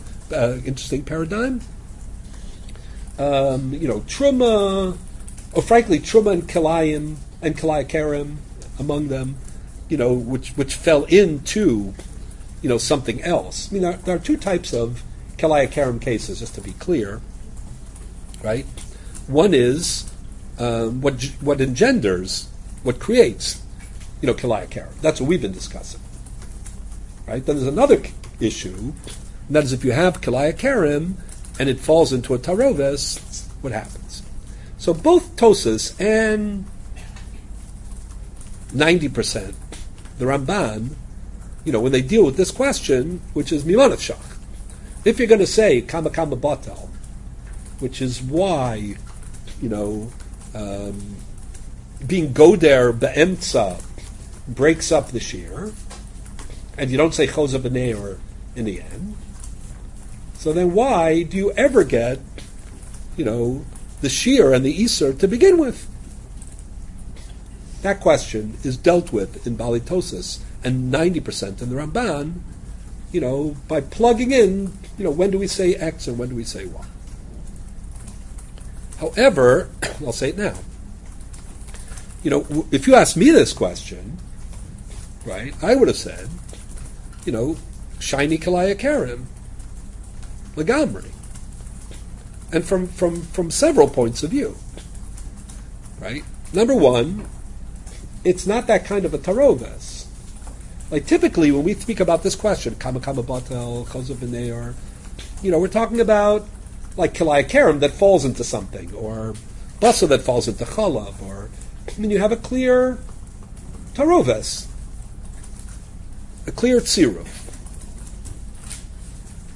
[SPEAKER 1] Truma, or frankly, truma and kilayim and kilai kerem among them, which fell into, something else. I mean, there are two types of kilai kerem cases, just to be clear. Right? One is what engenders, what creates, kilai kerem. That's what we've been discussing. Right? Then there's another issue, and that is if you have kilai kerem and it falls into a taroves, what happens? So both Tosas and 90%, the Ramban, when they deal with this question, which is mimanat shach, if you're going to say kama kama batal, which is why, being goder be'emtza breaks up the shear, and you don't say choser v'neir in the end, so then why do you ever get, the shear and the iser to begin with? That question is dealt with in Bali Tosas and 90% in the Ramban, by plugging in, when do we say X and when do we say Y? However, I'll say it now. If you asked me this question, right, I would have said, shiny kalaya kerem, legamri, and from several points of view, right? Number one, it's not that kind of a taroves. Like typically, when we speak about this question, kama kama batel, choser v'neir, we're talking about like kilai kerem that falls into something, or basa that falls into chalav, or you have a clear taroves, a clear tziruf.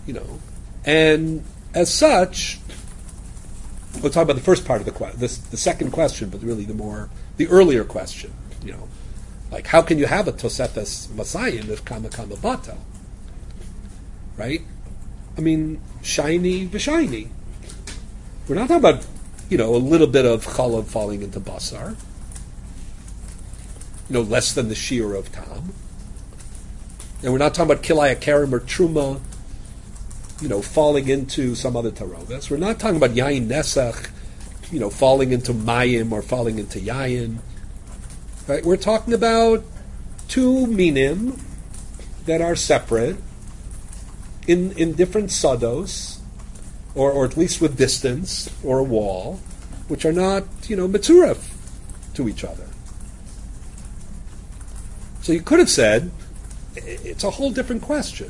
[SPEAKER 1] And as such, we'll talk about the first part of the second question, but really the earlier question, like how can you have a Tosefes Masayim if Kama Batel? Right? I mean, shiny v'shiny. We're not talking about, a little bit of chalav falling into basar. Less than the shiur of tam. And we're not talking about kilai akarim or truma, falling into some other taroves. We're not talking about yayin nesach, falling into mayim or falling into yayin. Right? We're talking about two minim that are separate in different sados, or at least with distance or a wall, which are not, metzuref to each other. So you could have said, it's a whole different question.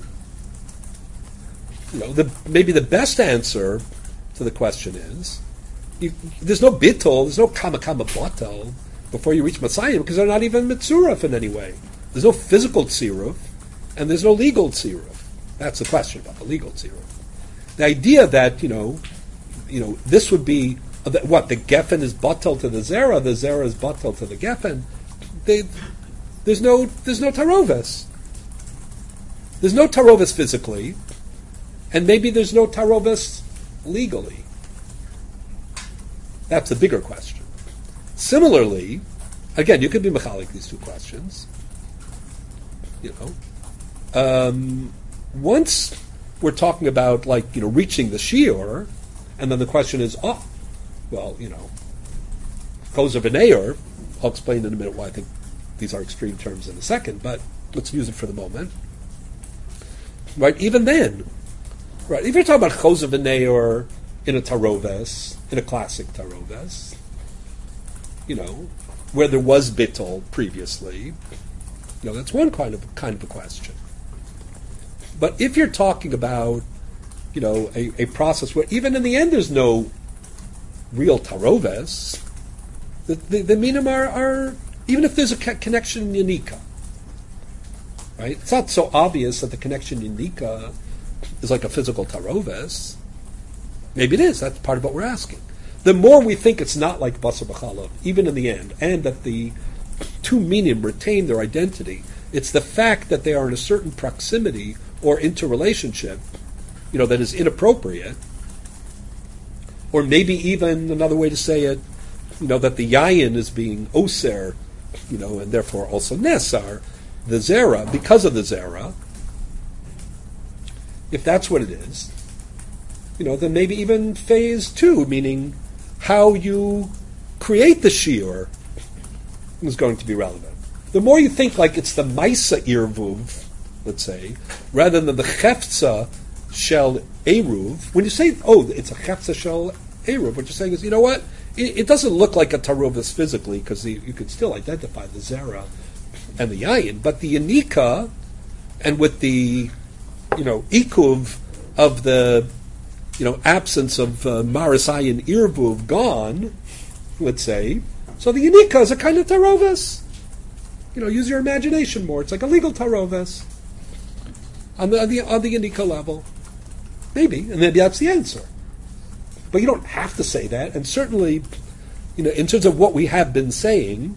[SPEAKER 1] Maybe the best answer to the question is, there's no bittul, there's no kama batel before you reach Matzayim, because they're not even mitzuref in any way. There's no physical tziruf, and there's no legal tziruf. That's the question about the legal tziruf. The idea that, this would be, the geffen is batel to the zera is batel to the geffen. There's no taroves. There's no taroves physically, and maybe there's no taroves legally. That's the bigger question. Similarly, again, you could be mechalik these two questions. Once we're talking about reaching the shiur, and then the question is, choser v'neir. I'll explain in a minute why I think these are extreme terms in a second, but let's use it for the moment. Right, even then, right, if you're talking about choser v'neir in a taroves, in a classic taroves, where there was bittul previously, that's one kind of a question. But if you're talking about, a process where even in the end there's no real taroves, the minim are even if there's a connection unica, right? It's not so obvious that the connection unica is like a physical taroves. Maybe it is. That's part of what we're asking. The more we think it's not like basar b'chalav, even in the end, and that the two minim retain their identity, it's the fact that they are in a certain proximity or interrelationship, that is inappropriate, or maybe even another way to say it, that the yayin is being oser, and therefore also nesar, the zera, because of the zera. If that's what it is, then maybe even phase 2, meaning how you create the shiur, is going to be relevant. The more you think like it's the maisa irvuv, let's say, rather than the chefza shel eruv, when you say, it's a chefza shel eruv, what you're saying is, it doesn't look like a tarovis physically, because you could still identify the zera and the yayin, but the yanika, and with the, ikuv of the, absence of marasayin irvuv gone, let's say, so the yanika is a kind of tarovis. Use your imagination more. It's like a legal tarovis on the yanika level. Maybe, and maybe that's the answer. But you don't have to say that, and certainly, in terms of what we have been saying,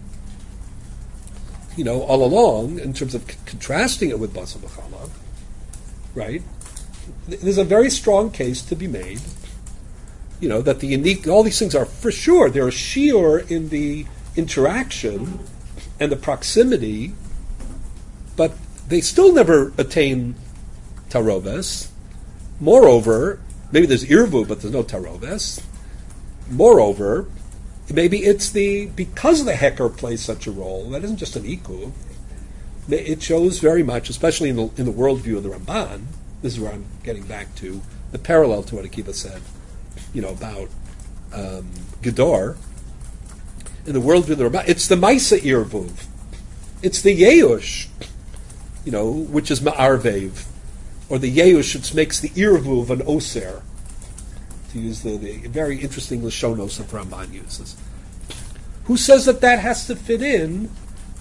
[SPEAKER 1] all along, in terms of contrasting it with basar b'chalav, right? There's a very strong case to be made, that the unique, all these things are for sure. They're a shiur in the interaction and the proximity, but they still never attain taroves. Moreover, maybe there's irvu, but there's no taroves. Moreover, maybe it's because the heker plays such a role, that isn't just an ikuv, it shows very much, especially in the worldview of the Ramban, this is where I'm getting back to the parallel to what Akiva said, about Gedor. In the worldview of the Ramban, it's the Maisa Irvuv. It's the Yeush, which is Ma'arvev, or the Yeush which makes the Irvuv an Oser, to use the very interesting Lashonos that Ramban uses. Who says that has to fit in,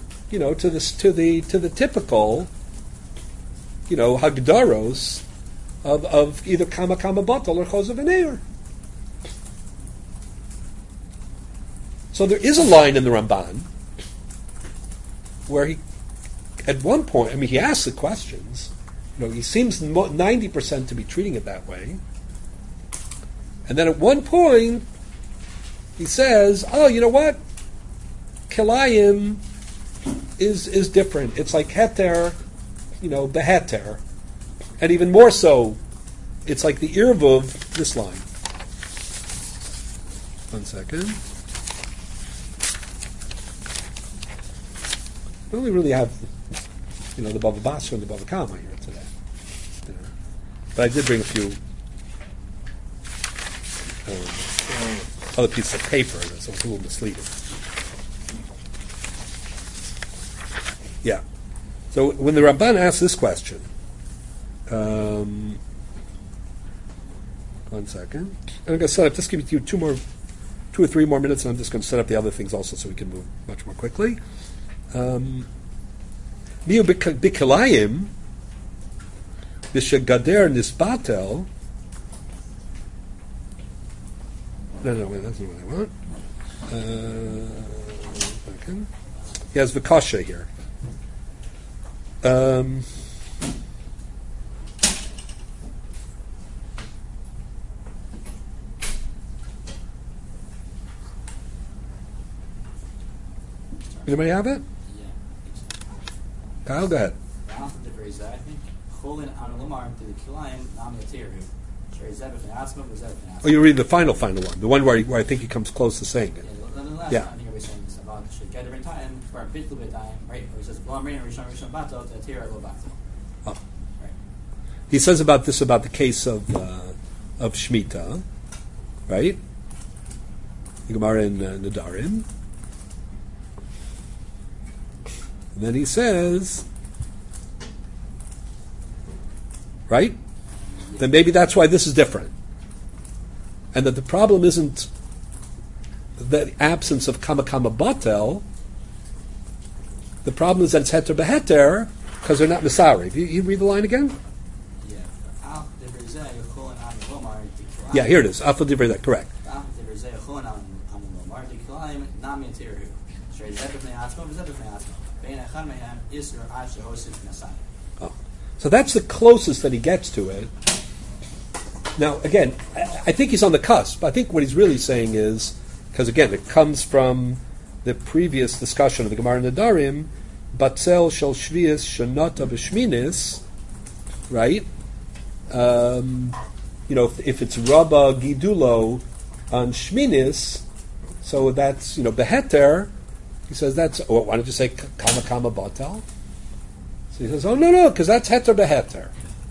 [SPEAKER 1] to the typical, Hagdaros of either kama batal or chosav v'neir. So there is a line in the Ramban where he, at one point, he asks the questions. He seems 90% to be treating it that way. And then at one point, he says, "Oh, you know what? Kilayim is different. It's like heter, beheter, and even more so, it's like the irvuv." This line. 1 second. We only really have, the Bava Basra and the Bava Kama here today. But I did bring a few other pieces of paper, so it's a little misleading. Yeah. So when the Ramban asks this question, 1 second. I'm going to set up, just give you 2 or 3 more minutes, and I'm just going to set up the other things also so we can move much more quickly. Miu b'kilayim b'shegader nisbatel. No, that's not what I want. Second. He has Vikasha here. Anybody have it?
[SPEAKER 4] Yeah.
[SPEAKER 1] Kyle, go ahead.
[SPEAKER 4] I think Cholin Analomar to the Kilayim Namiatiru.
[SPEAKER 1] Oh, you read the final one, the one where I think he comes close to saying it.
[SPEAKER 4] Yeah. I think we're saying this about should get every time for a bit of time, right? Where he says, "Blam rain rishon bato to atira lo bato."
[SPEAKER 1] Oh. Right. He says about the case of Shemitah, right? The Gemara in Nedarim. And then he says, right? Then maybe that's why this is different. And that the problem isn't the absence of kama batel. The problem is that it's heter beheter because they're not misari. You read the line again? Yeah, here it is. Afal divrei zeh, correct. Oh. So that's the closest that he gets to it. Now, again, I think he's on the cusp. I think what he's really saying is, because again, it comes from the previous discussion of the Gemara Nedarim, Batzel shel Shvius Shanot of Shminis, right? If it's Rabba Gidulo on Shminis, so that's, Beheter, he says that's, why don't you say Kama Batel? So he says, no, because that's Heter Beheter.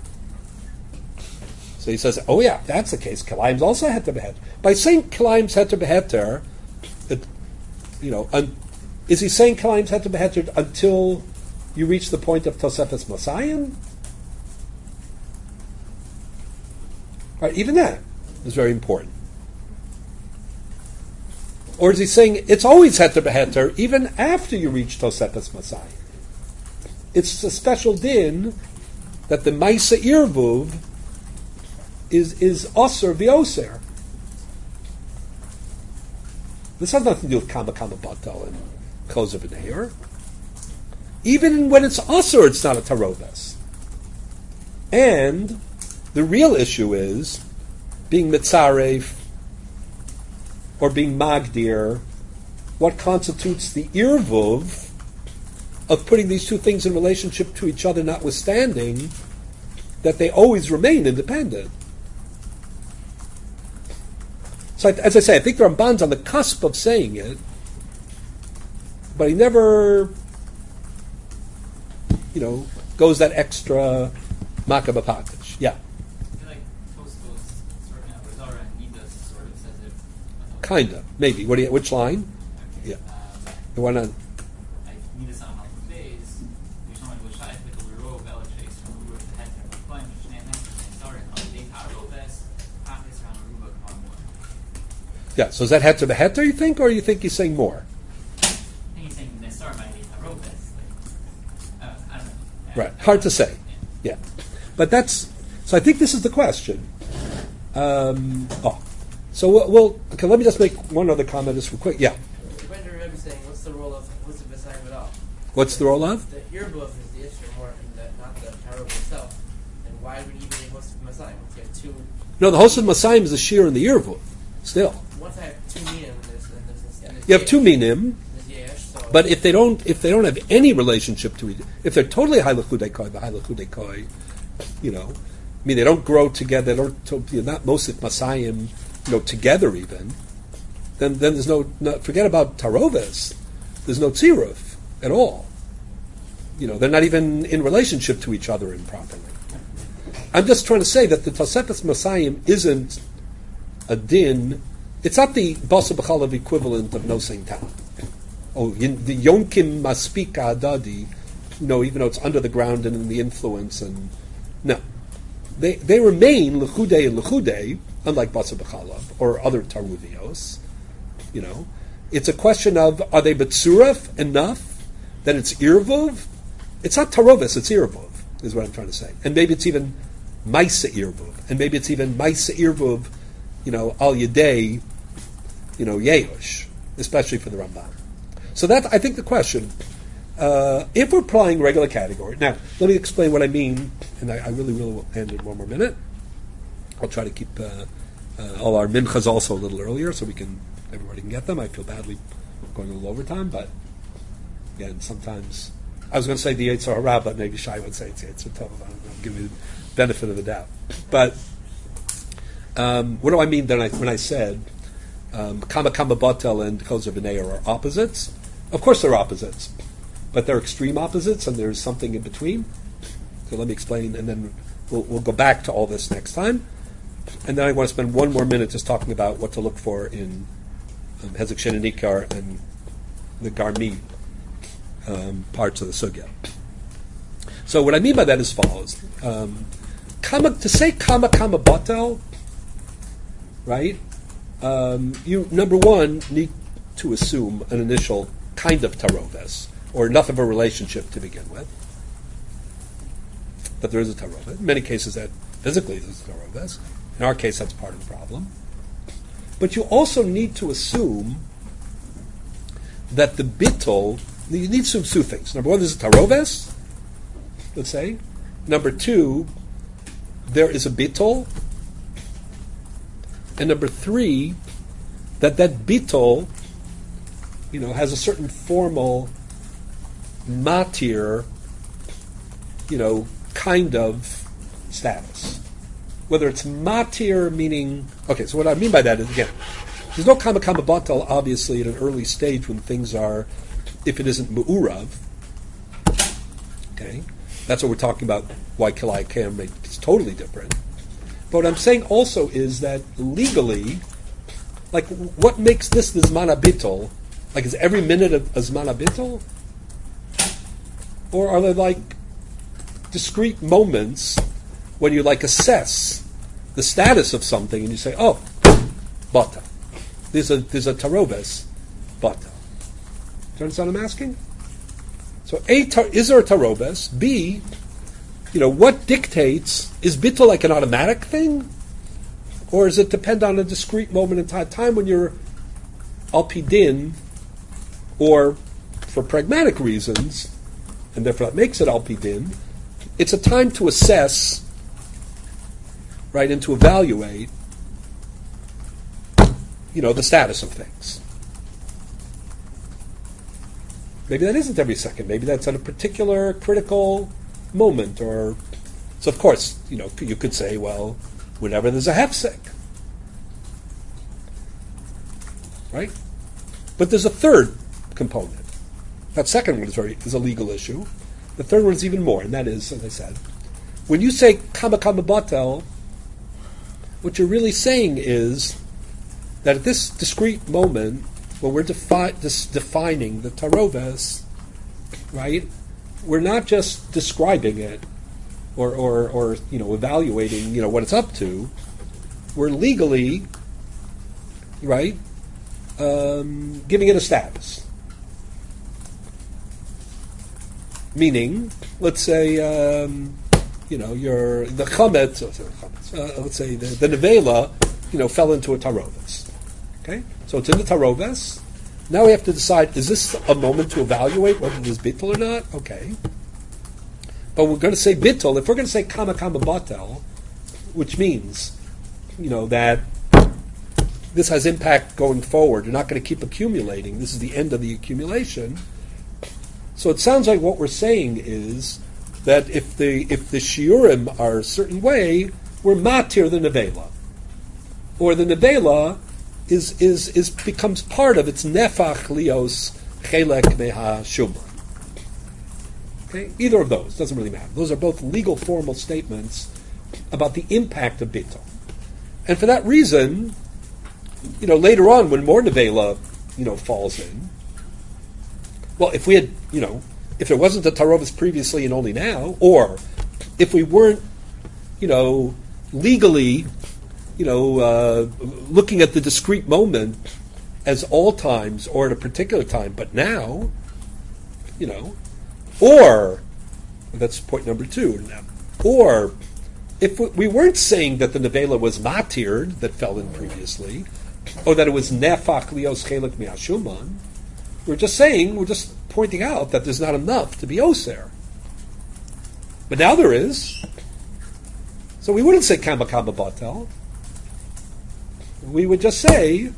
[SPEAKER 1] So he says, oh yeah, that's the case. Kilayim's also heter beheter. By saying Kilayim's heter beheter, is he saying Kilayim's heter beheter until you reach the point of Tosefes Masayim? Right, even that is very important. Or is he saying it's always heter beheter even after you reach Tosefes Masayim? It's a special din that the Maisa Irvuv is osir v'oser. This has nothing to do with kama batal and chosav v'neir. Even when it's osir, it's not a taroves. And the real issue is being mitzarev or being magdir. What constitutes the irvuv of putting these two things in relationship to each other, notwithstanding that they always remain independent. So, as I say, I think the Ramban's on the cusp of saying it, but he never, goes that extra makaba package. Yeah.
[SPEAKER 6] I feel like Tosfos sorting out Rizara and Nida sort of says it.
[SPEAKER 1] Kinda, maybe. Which line?
[SPEAKER 6] Okay.
[SPEAKER 1] Yeah. Why not?
[SPEAKER 6] Like Nida Sam Half Days, there's someone who was shy with the Luro Bella Chase from Luro to Heter, but Klein, Shnei Next, sorry, on the day Taroves, half is around Ruba Kwan more.
[SPEAKER 1] Yeah, so is that heter beheter, you think, or you think he's saying more?
[SPEAKER 6] I think he's saying Nesar might be Taroves. I don't know.
[SPEAKER 1] Right, hard to say. Yeah. But that's So I think this is the question. So okay. Let me just make one other comment just real quick. Yeah.
[SPEAKER 5] When the Rebbe saying, what's the role of what's the Messiah at all?
[SPEAKER 1] What's the role of?
[SPEAKER 5] The Irbuv is the issue more, not the Tarot itself. And why would he be what's the Messiah? Once you have two.
[SPEAKER 1] No, the Hosed Masayim is a shear in the Irvuv. Still.
[SPEAKER 5] Once I have two minim in this
[SPEAKER 1] You have two minim.
[SPEAKER 5] So
[SPEAKER 1] But if they don't have any relationship to each, if they're totally Hailachudei Koi, they don't grow together. They don't, not Mosif Masayim, together even. Then there's no forget about Taroves. There's no tziruf at all. They're not even in relationship to each other improperly. I'm just trying to say that the Tosefes Masayim isn't a din. It's not the Basa B'chalav equivalent of no saying tam. The Yonkim Maspika Adadi, even though it's under the ground and in the influence, and no. They remain L'chudei and L'chudei, unlike Basa B'chalav or other Taruvios. It's a question of, are they B'tzuraf enough that it's Irvuv? It's not Tarovis, it's Irvuv, is what I'm trying to say. And maybe it's even Maisa Irvuv. And maybe it's even Maisa Irvuv, Al Yedei, Yeush, especially for the Ramban. So that's, I think, the question. If we're applying regular category, now, let me explain what I mean, and I really will end in one more minute. I'll try to keep all our minchas also a little earlier so everybody can get them. I feel badly going a little overtime, but again, sometimes, I was going to say the Yetzer Hara, but maybe Shai would say it's Yetzer Tov. I'll give you the benefit of the doubt. But what do I mean when I said Kama Batel and Kozer B'nei are opposites? Of course they're opposites, but they're extreme opposites, and there's something in between. So let me explain, and then we'll go back to all this next time. And then I want to spend one more minute just talking about what to look for in Hezek Shen and Ikar and the Garmi parts of the sugya. So what I mean by that is follows: to say kama batel, right? You number one need to assume an initial kind of taroves, or enough of a relationship to begin with. But there is a taroves. In many cases, that physically there's a taroves. In our case, that's part of the problem. But you also need to assume that the bittul, you need to assume two things. Number one, there's a taroves, let's say. Number two, there is a bittul. And number three, that bittul, has a certain formal matir, kind of status. Whether it's matir meaning, okay, so what I mean by that is, again, there's no kama batal, obviously, at an early stage when things are, if it isn't mu'urav, okay, that's what we're talking about, why kilai kam is totally different. But what I'm saying also is that legally, like, what makes this the Zman HaBittul? Like, is every minute a Zman HaBittul? Or are there, like, discrete moments when you, like, assess the status of something and you say, oh, bata. There's a taroves, bata. Do you understand what I'm asking? So, is there a taroves? B, what dictates, is bittul like an automatic thing? Or does it depend on a discrete moment in time when you're al-pidin, or for pragmatic reasons, and therefore that makes it al-pidin, it's a time to assess, right, and to evaluate, the status of things. Maybe that isn't every second. Maybe that's at a particular critical moment, or so. Of course, you could say, well, whenever there's a hefsek, right? But there's a third component. That second one is a legal issue. The third one is even more, and that is, as I said, when you say kama batel, what you're really saying is that at this discrete moment, when we're defining the taroves, right, we're not just describing it or evaluating what it's up to. We're legally, right, giving it a status. Meaning, let's say, your the chametz, let's say the nevela, fell into a taroves. Okay, so it's in the taroves. Now we have to decide: is this a moment to evaluate whether it is bittul or not? Okay, but we're going to say bittul. If we're going to say kama batel, which means, that this has impact going forward. You're not going to keep accumulating. This is the end of the accumulation. So it sounds like what we're saying is that if the shiurim are a certain way, we're matir the nevela, or the nevela is becomes part of its nefach lios chelek meha shuman. Okay, either of those doesn't really matter. Those are both legal formal statements about the impact of bittul, and for that reason, later on when more nevela falls in. Well, if we had, if there wasn't a tarovis previously and only now, or if we weren't, legally, looking at the discrete moment as all times or at a particular time, but now, or, that's point number 2, or if we weren't saying that the nevela was matir that fell in previously, or that it was nefach lios chelik mi'ashuman, we're just pointing out that there's not enough to be oser. But now there is. So we wouldn't say kama batel. We would just say,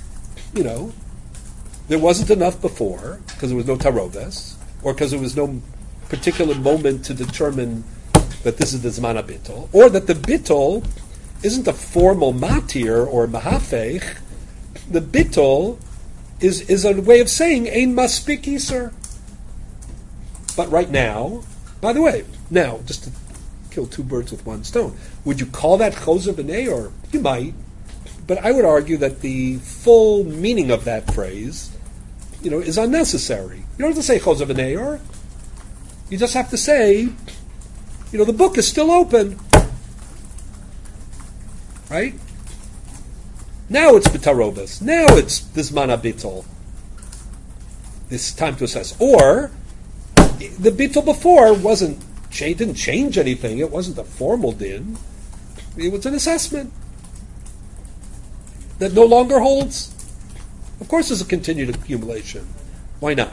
[SPEAKER 1] there wasn't enough before, because there was no taroves, or because there was no particular moment to determine that this is the zman bittul, or that the bittul isn't a formal matir or mahafech. The bittul is a way of saying ein maspik iser. But right now, by the way, just to kill 2 birds with 1 stone, would you call that choser b'nei? Or you might, but I would argue that the full meaning of that phrase, is unnecessary. You don't have to say choser b'nei, or you just have to say, the book is still open, right? Now it's b'tarovas. Now it's this mana bittul. This time to assess. Or the bittul before didn't change anything. It wasn't a formal din. It was an assessment that no longer holds. Of course, there's a continued accumulation. Why not?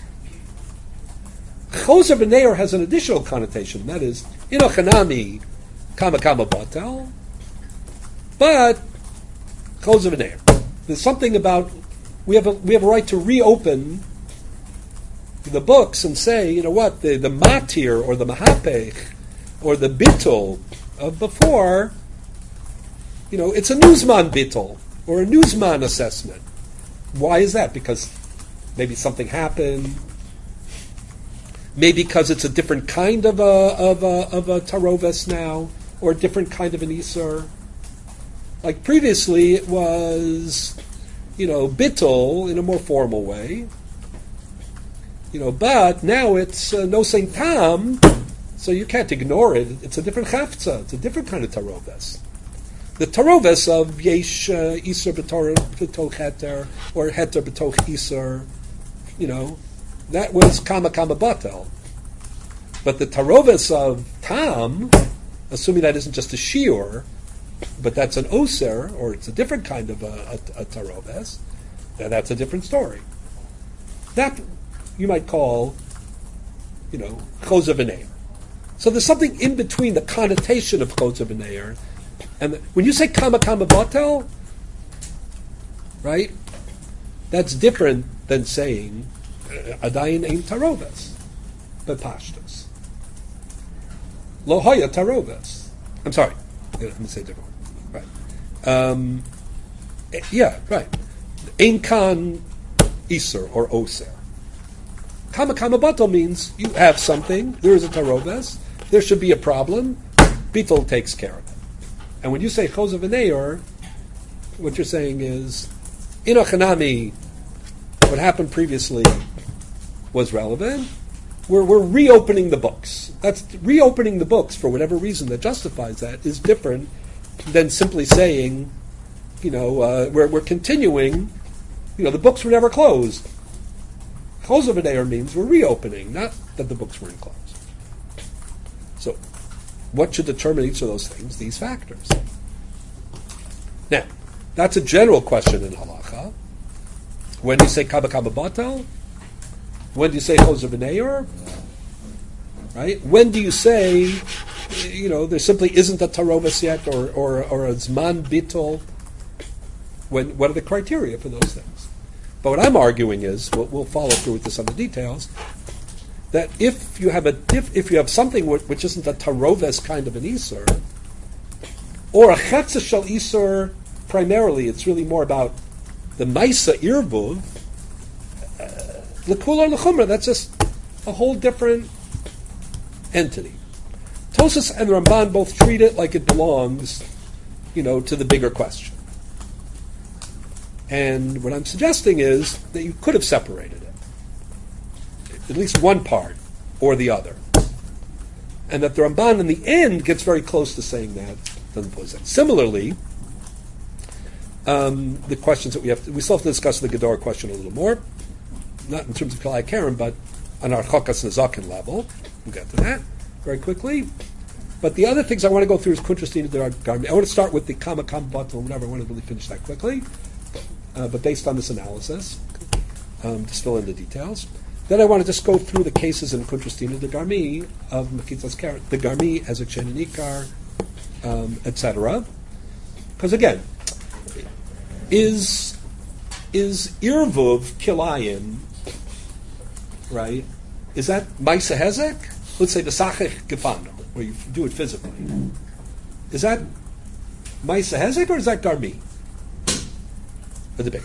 [SPEAKER 1] Choser b'neir has an additional connotation. That is, inochanami kama batel, but choser b'neir. There's something about we have a right to reopen the books and say, the matir or the mahapech or the bittul of before, it's a newsman bittul or a newsman assessment. Why is that? Because maybe something happened. Maybe because it's a different kind of a taroves now, or a different kind of an isur. Like previously, it was, bittul in a more formal way. But now it's no same tam, so you can't ignore it. It's a different chafza. It's a different kind of taroves. The taroves of yesh isur b'toch heter or heter b'toch isur, that was kama batel. But the taroves of tam, assuming that isn't just a shiur, but that's an oser, or it's a different kind of a taroves, then that's a different story. That you might call, choser b'neir. So there's something in between the connotation of choser b'neir, and when you say kama batel, right, that's different than saying adayin ein taroves, bepashtos. Lo hoya taroves. I'm sorry, let me say it different. Right. Right. Ein kan iser or oser. Kama batel means you have something, there is a taroves, there should be a problem, bittul takes care of it. And when you say choser b'neir, what you're saying is, inochanami, what happened previously was relevant. We're reopening the books. That's reopening the books for whatever reason that justifies that is different than simply saying, we're continuing. The books were never closed. Choser b'neir means we're reopening, not that the books weren't closed. So, what should determine each of those things? These factors. Now, that's a general question in halacha. When do you say kaba kaba batal? When do you say choser v'neir? Right? When do you say, there simply isn't a tarovis yet, or a zman bitol? What are the criteria for those things? But what I'm arguing is, we'll follow through with this on the details, that if you have something which isn't a taroves kind of an isur, or a chetzah shel isur, primarily it's really more about the maisa irvuv, l'kula or l'chumra, that's just a whole different entity. Tosas and Ramban both treat it like it belongs, to the bigger question. And what I'm suggesting is that you could have separated it, at least one part or the other, and that the Ramban in the end gets very close to saying that. Doesn't pose that. Similarly, the questions that we still have to discuss the Gedor question a little more, not in terms of Kalai Karen, but on our Chokas Nezakin level. We'll get to that very quickly. But the other things I want to go through is Kuntrastina Garmi. I want to start with the Kama Kama Batal, whatever. I want to really finish that quickly. But based on this analysis, to fill in the details. Then I want to just go through the cases in Kuntrastina Garmi of Mechitzas Karen, the Garmi as a Chenanikar, etc. Because again, is Irvuv Kilayim, right? Is that Maisa Hezek? Let's say the Sachech Gefano, where you do it physically. Is that Maisa Hezek or is that Garmi? A debate.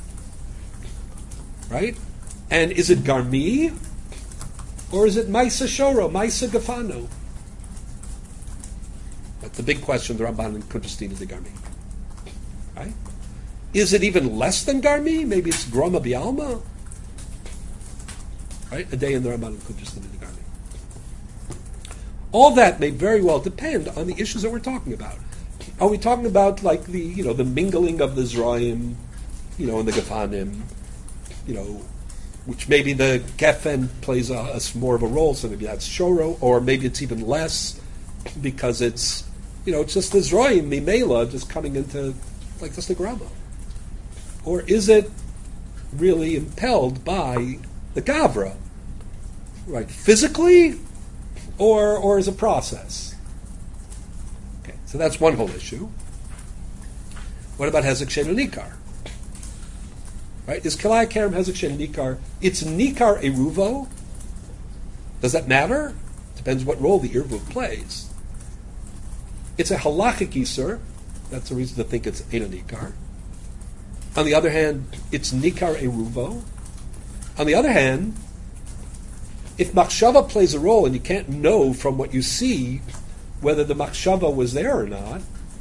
[SPEAKER 1] Right? And is it Garmi or is it Maisa Shoro, Maisa Gefano? That's the big question, the Ramban and Kuntrastina de Garmi. Right? Is it even less than Garmi? Maybe it's Groma Bialma? Right? A day in the Ramban and Kuntrastina de Garmi. All that may very well depend on the issues that we're talking about. Are we talking about like the mingling of the Zraim, and the Gefanim, which maybe the Gefen plays more of a role, so maybe that's Shoro, or maybe it's even less because it's, it's just the Zraim, Mimela, just coming into like just the Grama. Or is it really impelled by the Gavra, right, physically, or as a process? Okay, so that's one whole issue. What about Hezek Shein Nikar? Right, is Kalai Kerem Hezek Shein Nikar? It's Nikar Eruvo. Does that matter? Depends what role the Irvuv plays. It's a halachic isur. That's a reason to think it's Eina Nikar. On the other hand, it's Nikar Eruvo. On the other hand, if Machshava plays a role and you can't know from what you see whether the Machshava was there or not,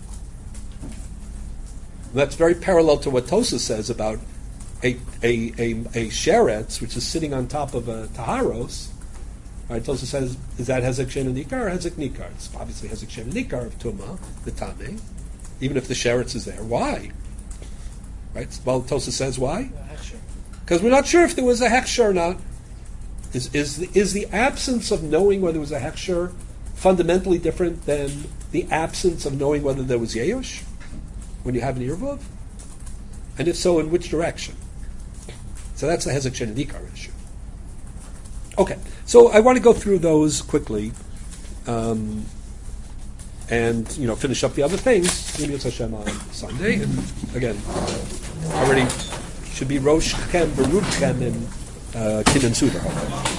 [SPEAKER 1] that's very parallel to what Tosa says about a sheretz, which is sitting on top of a taharos. Right, Tosa says, is that Hezek Shein Nikar or Hezek Nikar? It's obviously Hezek Shein Nikar of Tuma, the Tame, even if the sheretz is there. Why? Right? Well, Tosa says why? Because we're not sure if there was a hechsher or not. Is the absence of knowing whether there was a hechsher fundamentally different than the absence of knowing whether there was yeyush when you have an irvuv? And if so, in which direction? So that's the Hezek Shein Nikar issue. Okay, so I want to go through those quickly, and finish up the other things. Maybe it's Hashem on Sunday, and again, already should be Rosh Chem, Baruch Chem, and Kin and Suda.